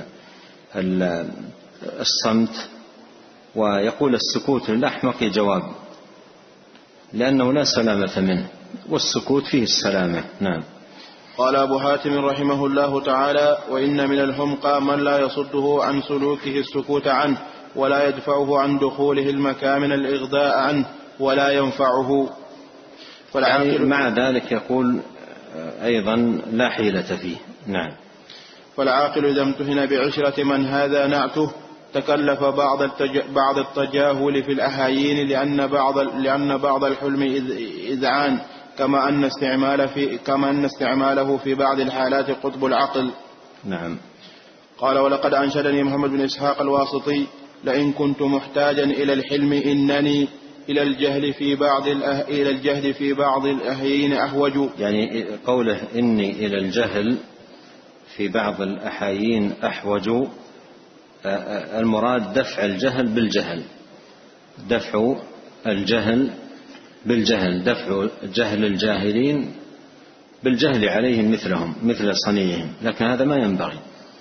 الصمت، ويقول السكوت للأحمق جواب، لأنه لا سلامة منه، والسكوت فيه السلامة. نعم. قال أبو حاتم رحمه الله تعالى وإن من الحمقى من لا يصده عن سلوكه السكوت عنه ولا يدفعه عن دخوله المكامن الإغضاء عنه ولا ينفعه، يعني مع ذلك يقول أيضا لا حيلة فيه. نعم. فالعاقل إذا امتهن بعشرة من هذا نعته تكلف بعض التجاهل في الأحايين لأن بعض الحلم إذعان، كما أن استعماله في بعض الحالات قطب العقل. نعم. قال ولقد أنشدني محمد بن إسحاق الواسطي لئن كنت محتاجا إلى الحلم إنني إلى الجهل في بعض الأحيين أحوج، يعني قوله إني إلى الجهل في بعض الأحيين أحوج، المراد دفع الجهل بالجهل، دفع الجهل بالجهل، دفع جهل الجاهلين بالجهل عليهم مثلهم مثل صنيعهم، لكن هذا ما ينبغي،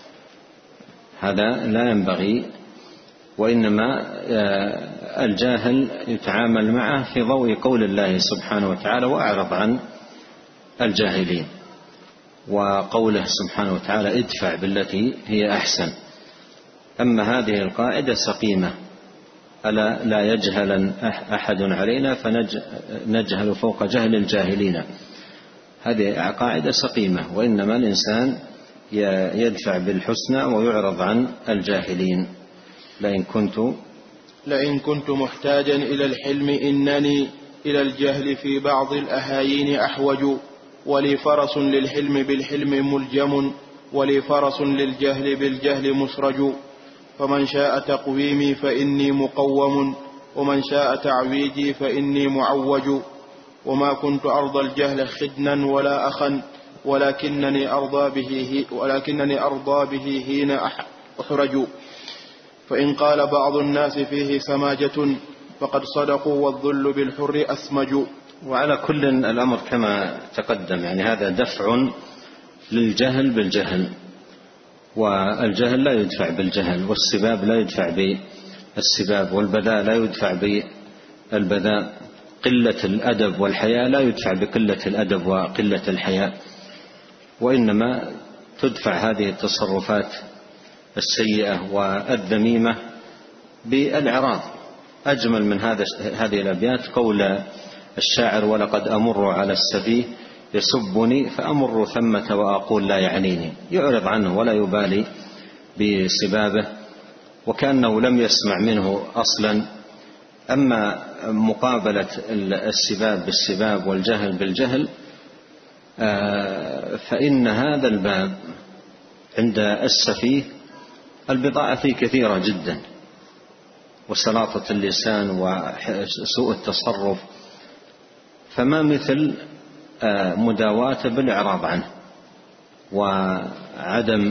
هذا لا ينبغي، وإنما الجاهل يتعامل معه في ضوء قول الله سبحانه وتعالى وأعرض عن الجاهلين. وقوله سبحانه وتعالى ادفع بالتي هي أحسن. أما هذه القاعدة سقيمة، ألا لا يجهل أحد علينا فنجهل فوق جهل الجاهلين، هذه قاعدة سقيمة، وإنما الإنسان يدفع بالحسنى ويعرض عن الجاهلين. لئن كنت محتاجا إلى الحلم إنني إلى الجهل في بعض الأهايين أحوج، ولي فرس للحلم بالحلم ملجم، ولي فرس للجهل بالجهل مسرج. فمن شاء تقويمي فإني مقوم، ومن شاء تعويجي فإني معوج. وما كنت أرضى الجهل خدنا ولا أخا، ولكنني أرضى به حين أحرج. فإن قال بعض الناس فيه سماجة فقد صدقوا، والذل بالحر أسمج. وعلى كل الأمر كما تقدم، يعني هذا دفع للجهل بالجهل، والجهل لا يدفع بالجهل، والسباب لا يدفع بالسباب، والبذاء لا يدفع بالبذاء، قلة الأدب والحياء لا يدفع بقلة الأدب وقلة الحياء، وإنما تدفع هذه التصرفات السيئة والذميمة بالإعراض. أجمل من هذه الأبيات قول الشاعر: ولقد أمر على السفيه يسبني فأمر ثمة وأقول لا يعنيني، يعرض عنه ولا يبالي بسبابه وكأنه لم يسمع منه أصلا. أما مقابلة السباب بالسباب والجهل بالجهل فإن هذا الباب عند السفيه البضاعة فيه كثيرة جدا، وسلاطة اللسان وسوء التصرف، فما مثل مداواته بالإعراض عنه وعدم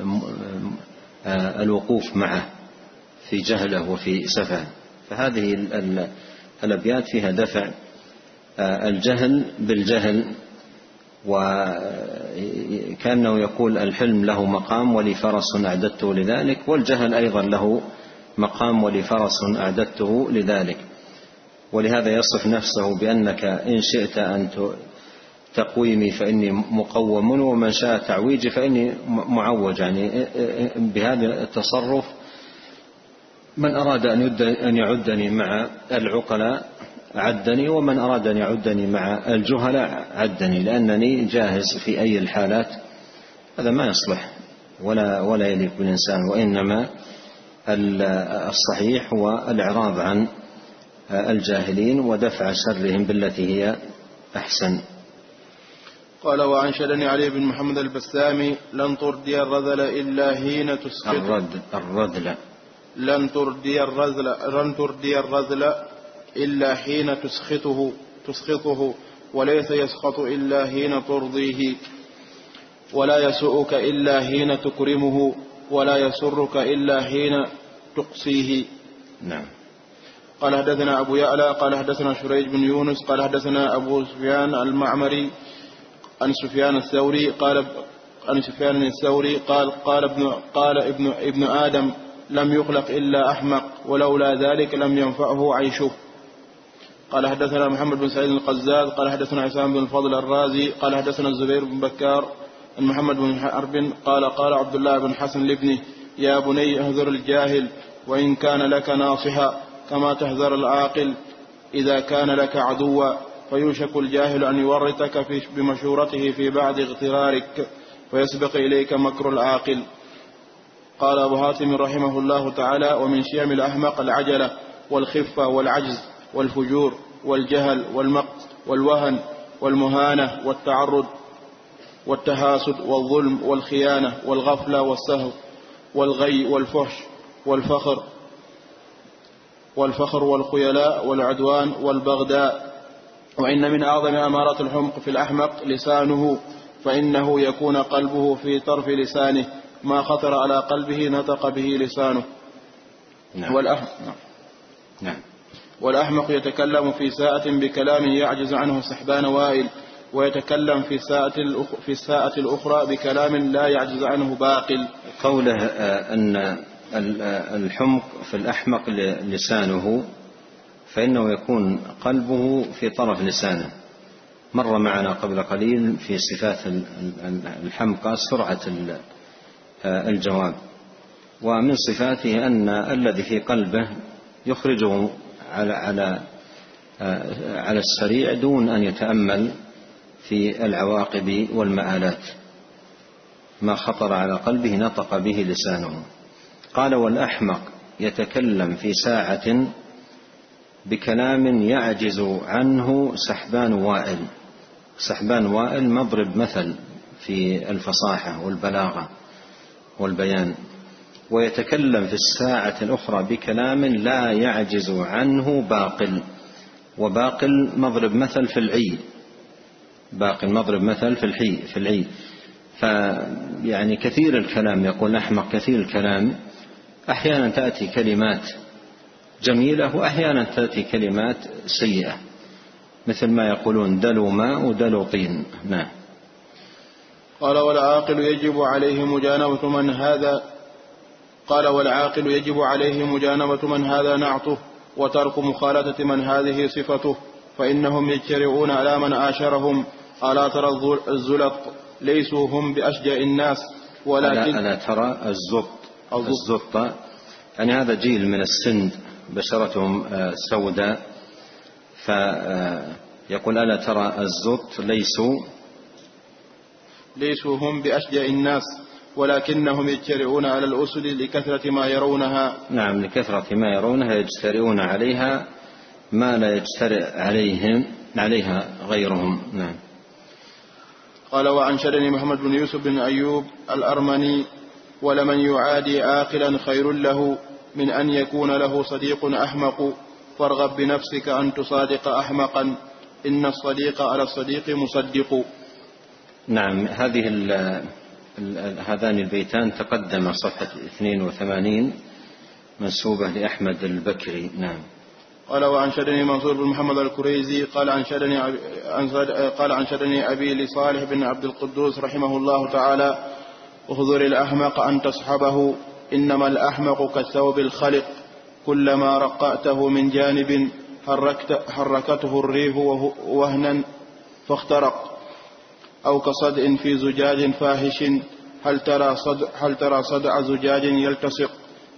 الوقوف معه في جهله وفي سفهه. فهذه الأبيات فيها دفع الجهل بالجهل، وكأنه يقول الحلم له مقام ولي فرس أعددته لذلك، والجهل أيضا له مقام ولي فرس أعددته لذلك. ولهذا يصف نفسه بأنك إن شئت أن تقويمي فإني مقوم، ومن شاء تعويجي فإني معوج. يعني بهذا التصرف من أراد أن يعدني مع العقلاء عدني، ومن أراد أن يعدني مع الجهلاء عدني، لأنني جاهز في أي الحالات. هذا ما يصلح ولا يليق بالإنسان، وإنما الصحيح هو الإعراض عن الجاهلين ودفع شرهم بالتي هي أحسن. قال: وأنشدني علي بن محمد البسامي: لن تردي الرذل إلا حين تسخطه. لن تردي الرذل إلا حين تسخطه، وليس يسخط إلا حين ترضيه، ولا يسوءك إلا حين تكرمه، ولا يسرك إلا حين تقصيه. نعم. قال: حدثنا أبو يعلى قال حدثنا شريج بن يونس قال حدثنا أبو سفيان المعمري عن سفيان الثوري قال ابن آدم لم يخلق إلا أحمق، ولولا ذلك لم ينفعه عيشه. قال: حدثنا محمد بن سعيد القزاز قال حدثنا عصام بن الفضل الرازي قال حدثنا الزبير بن بكار عن محمد بن حرب قال عبد الله بن حسن لابنه: يا بني اهذر الجاهل وإن كان لك ناصحا، كما تهذر العاقل إذا كان لك عدوا، فيوشك الجاهل أن يورطك بمشورته في بعض اغترارك، فيسبق إليك مكر العاقل. قال أبو هاتم رحمه الله تعالى: ومن شيم الأحمق العجلة والخفة والعجز والفجور والجهل والمقت والوهن والمهانة والتعرض والتحاسد والظلم والخيانة والغفلة والسهو والغي والفحش والفخر والخيلاء والعدوان والبغداء. وإن من أعظم أمارات الحمق في الأحمق لسانه، فإنه يكون قلبه في طرف لسانه، ما خطر على قلبه نطق به لسانه. نعم. والأحمق يتكلم في ساعة بكلام يعجز عنه سحبان وائل، ويتكلم في الساعة الأخرى بكلام لا يعجز عنه باقل. قوله أن الحمق في الأحمق لسانه، فإنه يكون قلبه في طرف لسانه، مر معنا قبل قليل في صفات الحمقى سرعة الجواب، ومن صفاته أن الذي في قلبه يخرجه على السريع دون أن يتأمل في العواقب والمآلات، ما خطر على قلبه نطق به لسانه. قال: والأحمق يتكلم في ساعة بكلام يعجز عنه سحبان وائل. سحبان وائل مضرب مثل في الفصاحة والبلاغة والبيان، ويتكلم في الساعة الأخرى بكلام لا يعجز عنه باقل. وباقل مضرب مثل في العي، باقل مضرب مثل في العي. فيعني كثير الكلام، يقول أحمق كثير الكلام، أحيانا تأتي كلمات جميلة وأحيانا تأتي كلمات سيئة، مثل ما يقولون دلو ماء ودلو طين. نعم. قال: والعاقل يجب عليه مجانبة من هذا. قال: والعاقل يجب عليه مجانبة من هذا نعته، وترك مخالطة من هذه صفته، فإنهم يجترئون على من آشرهم. ألا ترى الزلط ليسوا هم بأشجع الناس، ولكن ألا ترى الزط يعني هذا جيل من السند بشرتهم سوداء، فيقول: ألا ترى الزط ليسوا هم بأشجع الناس، ولكنهم يجترئون على الأسد لكثرة ما يرونها. نعم، لكثرة ما يرونها يجترئون عليها ما لا يجترئ عليها غيرهم. نعم. قال: وأنشدني محمد بن يوسف بن أيوب الأرمني: ولمن يعادي عاقلا خير له من أن يكون له صديق أحمق، فارغب بنفسك أن تصادق أحمقا، إن الصديق على الصديق مصدق. نعم. هذان البيتان تقدم صفحة 82 منسوبة لأحمد البكري. نعم. قال: وأنشدني منصور بن محمد الكريزي قال أنشدني أبي لصالح بن عبد القدوس رحمه الله تعالى: احذر الأحمق أن تصحبه، إنما الأحمق كالثوب الخلق، كلما رقعته من جانب حركته الريح وهنا فاخترق، أو كصدع في زجاج فاحش، هل ترى صدع زجاج يلتصق،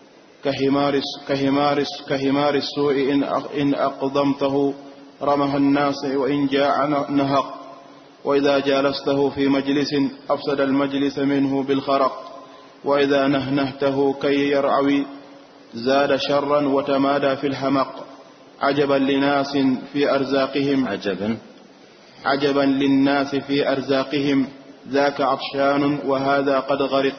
كهمار السوء إن أقضمته رمح الناس، وإن جاع نهق، وإذا جالسته في مجلس أفسد المجلس منه بالخرق، وإذا نهنهته كي يرعوي زاد شرا وتمادى في الحمق. عجبا للناس في أرزاقهم، ذاك عطشان وهذا قد غرق.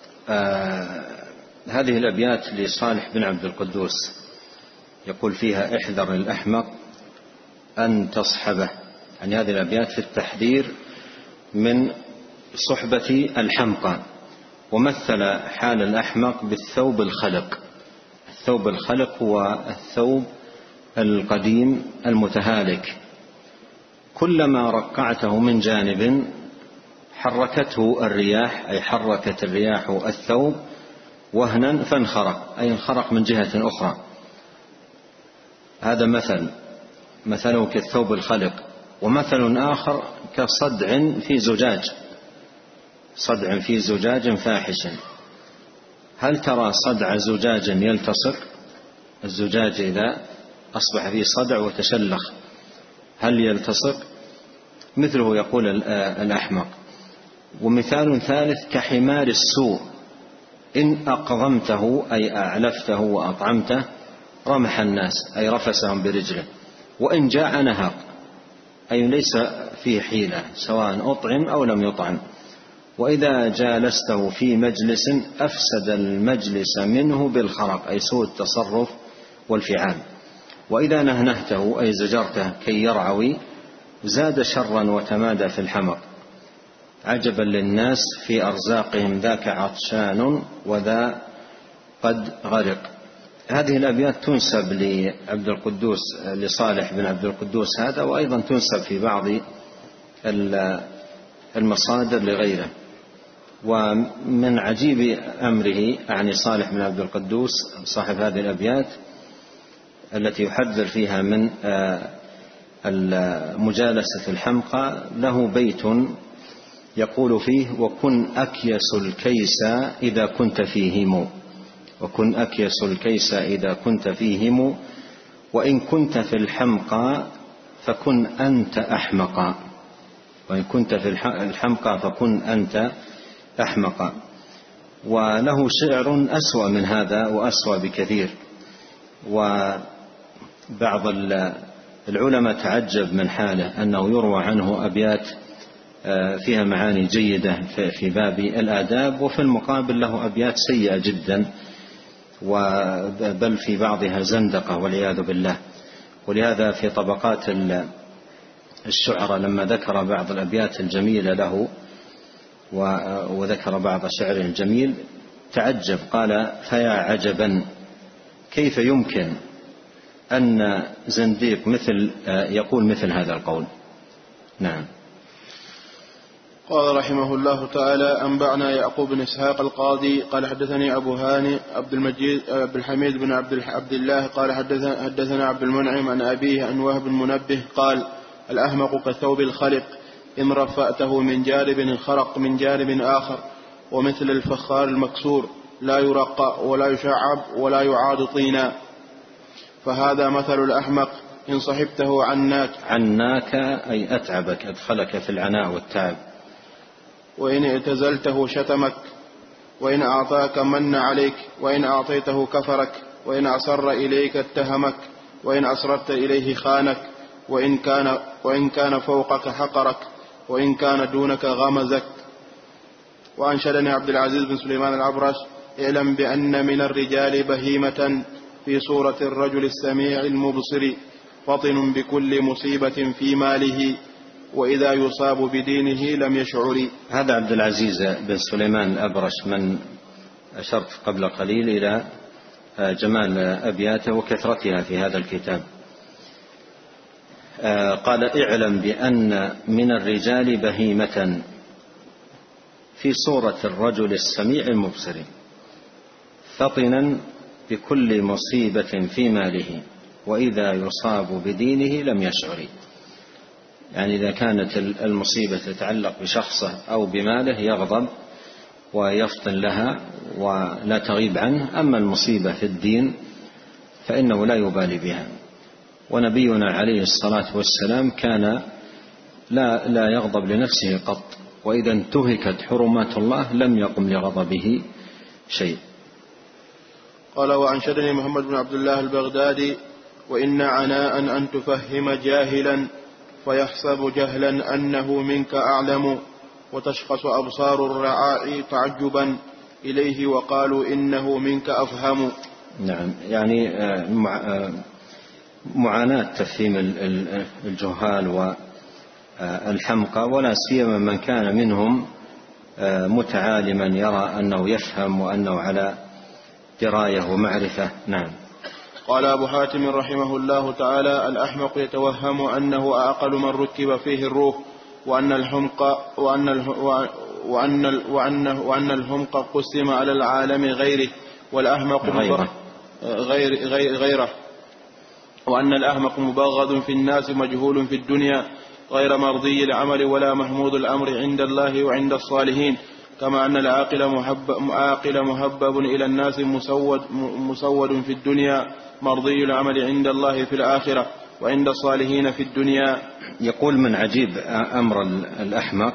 هذه الأبيات لصالح بن عبد القدوس يقول فيها: احذر الأحمق أن تصحبه. يعني هذه الأبيات في التحذير من صحبة الحمقى، ومثل حال الأحمق بالثوب الخلق. الثوب الخلق هو الثوب القديم المتهالك، كلما رقعته من جانب حركته الرياح، أي حركت الرياح الثوب وهنا فانخرق، أي انخرق من جهة أخرى. هذا مثله كالثوب الخلق. ومثل آخر كصدع في زجاج فاحش. هل ترى صدع زجاج يلتصق؟ الزجاج إذا أصبح فيه صدع وتشلخ هل يلتصق؟ مثله يقول الأحمق. ومثال ثالث: كحمار السوء إن أقضمته، أي أعلفته وأطعمته، رمح الناس، أي رفسهم برجله، وإن جاع نهق، أي ليس فيه حيلة سواء أطعم أو لم يطعم، وإذا جالسته في مجلس أفسد المجلس منه بالخرق، أي سوء التصرف والفعال، وإذا نهنهته، أي زجرته كي يرعوي، زاد شرا وتمادى في الحمق. عجبا للناس في أرزاقهم، ذاك عطشان وذا قد غرق. هذه الأبيات تنسب لعبد القدوس، لصالح بن عبد القدوس هذا، وأيضا تنسب في بعض المصادر لغيره. ومن عجيب أمره عن صالح بن عبد القدوس صاحب هذه الأبيات التي يحذر فيها من مجالسة الحمقى له بيت يقول فيه: وكن أكيس الكيس إذا كنت فيهم، وكن أكيس الكيس إذا كنت فيهم، وإن كنت في الحمقى فكن أنت أحمقا، وإن كنت في الحمقى فكن أنت أحمقا. وله شعر أسوأ من هذا وأسوأ بكثير، وبعض العلماء تعجب من حاله أنه يروى عنه أبيات فيها معاني جيدة في باب الآداب، وفي المقابل له أبيات سيئة جدا، بل في بعضها زندقة والعياذ بالله. ولهذا في طبقات الشعراء لما ذكر بعض الأبيات الجميلة له وذكر بعض شعره الجميل تعجب، قال: فيا عجبا كيف يمكن أن زنديق يقول مثل هذا القول. نعم. قال رحمه الله تعالى: أنبأنا يعقوب بن إسحاق القاضي قال حدثني أبو هاني عبد الحميد بن عبد الله قال حدثنا عبد المنعم عن أبيه عن وهب المنبه قال: الأحمق كثوب الخلق، إن رفأته من جانب انخرق من جانب آخر، ومثل الفخار المكسور، لا يرقى ولا يشعب ولا يعاد طينا. فهذا مثل الأحمق، إن صحبته عناك أي أتعبك، أدخلك في العناء والتعب. وإن اعتزلته شتمك، وإن أعطاك من عليك، وإن أعطيته كفرك، وإن أصر إليك اتهمك، وإن أصررت إليه خانك، وإن كان فوقك حقرك، وإن كان دونك غمزك. وأنشدني عبد العزيز بن سليمان العبرش: اعلم بأن من الرجال بهيمة في صورة الرجل السميع المبصر، فطن بكل مصيبة في ماله، وإذا يصاب بدينه لم يشعر. هذا عبد العزيز بن سليمان الأبرش من أشرت قبل قليل إلى جمال أبياته وكثرتها في هذا الكتاب. قال: اعلم بأن من الرجال بهيمة في صورة الرجل السميع المبصر، فطنا بكل مصيبة في ماله، وإذا يصاب بدينه لم يشعر. يعني إذا كانت المصيبة تتعلق بشخصه أو بماله يغضب ويفطن لها ولا تغيب عنه، أما المصيبة في الدين فإنه لا يبالي بها. ونبينا عليه الصلاة والسلام كان لا يغضب لنفسه قط، وإذا انتهكت حرمات الله لم يقم لغضبه شيء. قال: وأنشدني محمد بن عبد الله البغدادي: وإن عناء أن تفهم جاهلا فيحسب جهلا أنه منك أعلم، وتشخص أبصار الرعاع تعجبا إليه وقالوا إنه منك أفهم. نعم، يعني معاناة تفهيم الجهال والحمقى، ولا سيما من كان منهم متعالما يرى أنه يفهم وأنه على دراية ومعرفة. نعم. قال أبو حاتم رحمه الله تعالى: الأحمق يتوهم أنه أعقل من ركب فيه الروح، وأن الحمق قسم على العالم غيره، والأحمق غيره، وأن الأحمق مبغض في الناس مجهول في الدنيا، غير مرضي العمل ولا محمود الأمر عند الله وعند الصالحين، كما أن العاقل مهبب إلى الناس مسود في الدنيا، مرضي العمل عند الله في الآخرة وعند الصالحين في الدنيا. يقول: من عجيب أمر الأحمق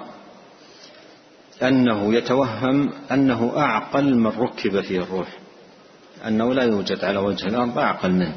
أنه يتوهم أنه أعقل من ركب فيه الروح، أنه لا يوجد على وجه الأرض أعقل منه.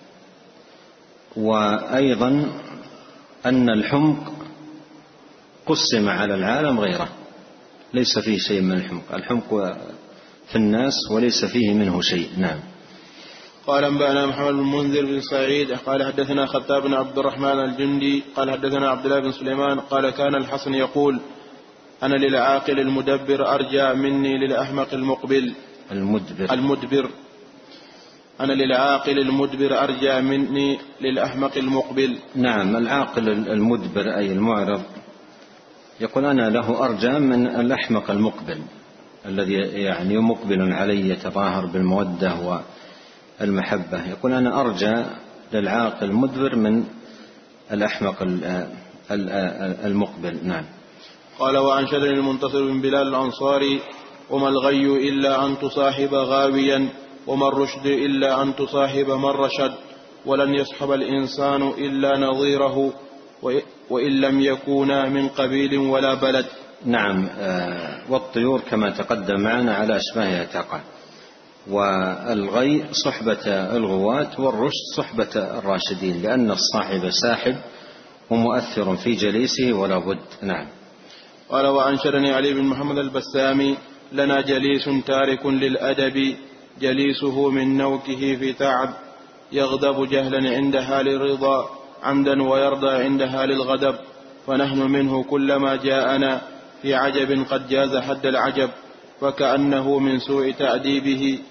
وأيضا أن الحمق قسم على العالم غيره، ليس فيه شيء من الحمق في الناس وليس فيه منه شيء. نعم. قال: أنبأنا محمد بن منذر بن سعيد قال حدثنا خطاب بن عبد الرحمن الجندي قال حدثنا عبد الله بن سليمان قال: كان الحسن يقول: أنا للعاقل المدبر أرجى مني للأحمق المدبر. أنا للعاقل المدبر أرجى مني للأحمق المقبل. نعم، العاقل المدبر أي المعرض يقول: أنا له أرجى من الأحمق المقبل، الذي يعني مقبل علي يتظاهر بالمودة والمحبة. يقول: أنا أرجى للعاقل المدبر من الأحمق المقبل. نعم. قال: وأنشدني المنتصر بن بلال الأنصاري: وما الغي إلا أن تصاحب غاويا، وما الرشد إلا أن تصاحب من رشد، ولن يصحب الإنسان إلا نظيره، وإن لم يكونا من قبيل ولا بلد. نعم. والطيور كما تقدم معنا على أشباهها تقع، والغي صحبة الغواة، والرشد صحبة الراشدين، لأن الصاحب ساحب ومؤثر في جليسه ولا بد. نعم. قال: وأنشدني علي بن محمد البسامي: لنا جليس تارك للأدب، جليسه من نوكه في تعب، يغضب جهلا عند حال الرضا، عمدا ويرضى عند حال الغضب، فنحن منه كلما جاءنا في عجب قد جاز حد العجب، وكأنه من سوء تأديبه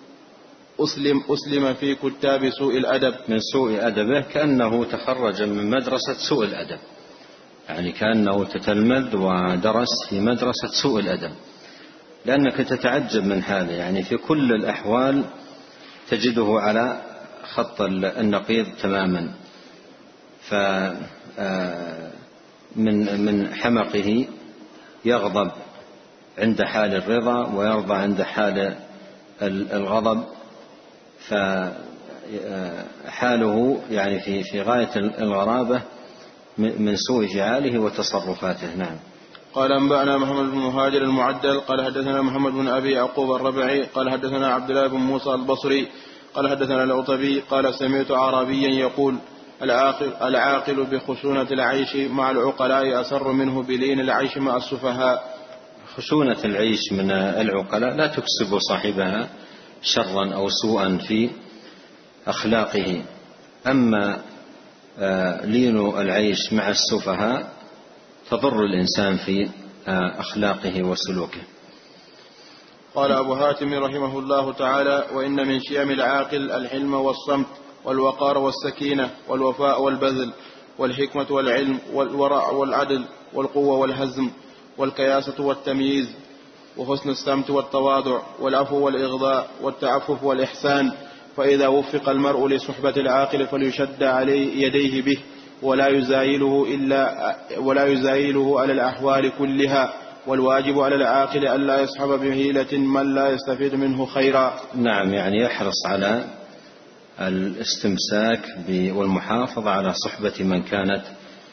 أسلم في كتاب سوء الأدب. من سوء أدبه كأنه تخرج من مدرسة سوء الأدب، يعني كأنه تتلمذ ودرس في مدرسة سوء الأدب، لأنك تتعجب من حاله، يعني في كل الأحوال تجده على خط النقيض تماما. فمن حمقه يغضب عند حال الرضا ويرضى عند حال الغضب، فحاله يعني في غاية الغرابة من سوء فعاله وتصرفاته. نعم. قال: أنبأنا محمد بن مهاجر المعدل قال حدثنا محمد بن أبي يعقوب الربعي قال حدثنا عبد الله بن موسى البصري قال حدثنا العطبي قال: سمعت أعرابيا يقول: العاقل بخشونة العيش مع العقلاء أسر منه بلين العيش مع السفهاء. خشونة العيش من العقلاء لا تكسب صاحبها شرا أو سوءا في أخلاقه، أما لين العيش مع السفهاء تضر الإنسان في أخلاقه وسلوكه. قال أبو هاتم رحمه الله تعالى: وإن من شيم العاقل الحلم والصمت والوقار والسكينة والوفاء والبذل والحكمة والعلم والورع والعدل والقوة والهزم والكياسة والتمييز وحسن السمت والتواضع والعفو والإغضاء والتعفف والإحسان. فإذا وفق المرء لصحبة العاقل فليشد عليه يديه به ولا يزايله على الأحوال كلها، والواجب على العاقل ألا يصحب بهيلة من لا يستفيد منه خيرا. نعم، يعني يحرص على الاستمساك والمحافظة على صحبة من كانت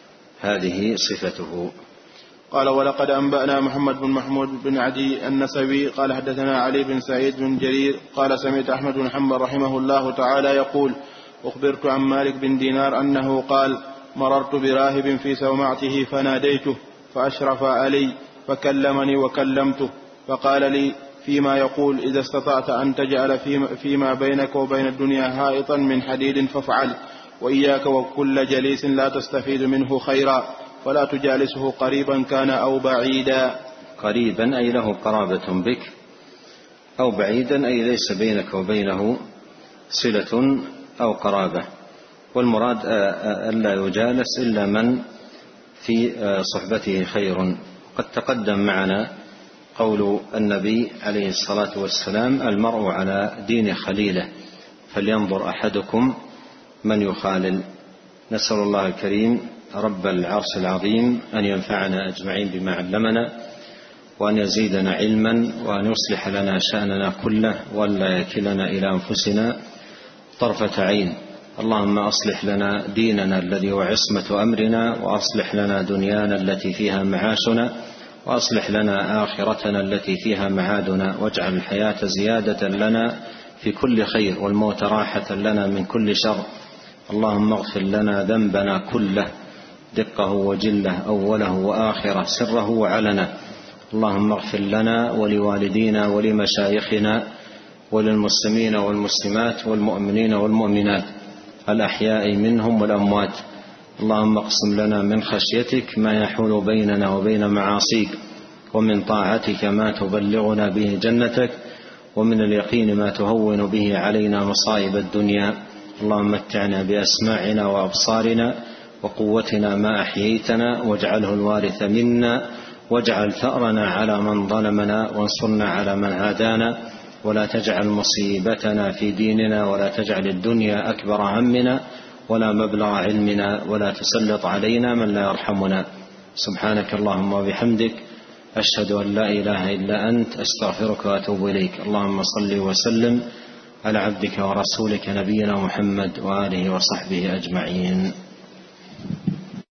هذه صفته. قال: ولقد أنبأنا محمد بن محمود بن عدي النسوي قال حدثنا علي بن سعيد بن جرير قال: سمعت أحمد بن حنبل رحمه الله تعالى يقول: أخبرت عن مالك بن دينار أنه قال: مررت براهب في سومعته فناديته فأشرف علي فكلمني وكلمته فقال لي: فيما يقول: إذا استطعت أن تجعل فيما بينك وبين الدنيا حائطا من حديد فافعل، وإياك وكل جليس لا تستفيد منه خيرا، فلا تجالسه قريبا كان أو بعيدا. قريبا أي له قرابة بك، أو بعيدا أي ليس بينك وبينه صلة أو قرابة، والمراد ألا يجالس إلا من في صحبته خير. قد تقدم معنا قول النبي عليه الصلاة والسلام: المرء على دين خليله فلينظر أحدكم من يخالل. نسأل الله الكريم رب العرش العظيم أن ينفعنا أجمعين بما علمنا، وأن يزيدنا علما، وأن يصلح لنا شأننا كله، وأن لا يكلنا إلى أنفسنا طرفة عين. اللهم أصلح لنا ديننا الذي هو عصمة أمرنا، وأصلح لنا دنيانا التي فيها معاشنا، وأصلح لنا آخرتنا التي فيها معادنا، واجعل الحياة زيادة لنا في كل خير، والموت راحة لنا من كل شر. اللهم اغفر لنا ذنبنا كله، دقه وجله، أوله وآخره، سره وعلنه. اللهم اغفر لنا ولوالدينا ولمشايخنا وللمسلمين والمسلمات والمؤمنين والمؤمنات الأحياء منهم والأموات. اللهم اقسم لنا من خشيتك ما يحول بيننا وبين معاصيك، ومن طاعتك ما تبلغنا به جنتك، ومن اليقين ما تهون به علينا مصائب الدنيا. اللهم متعنا بأسماعنا وأبصارنا وقوتنا ما أحييتنا، واجعله الوارث منا، واجعل ثأرنا على من ظلمنا، وانصرنا على من عادانا، ولا تجعل مصيبتنا في ديننا، ولا تجعل الدنيا أكبر همنا، ولا مبلغ علمنا، ولا تسلط علينا من لا يرحمنا. سبحانك اللهم وبحمدك، أشهد أن لا إله إلا أنت، أستغفرك وأتوب إليك. اللهم صل وسلم على عبدك ورسولك نبينا محمد وآله وصحبه أجمعين.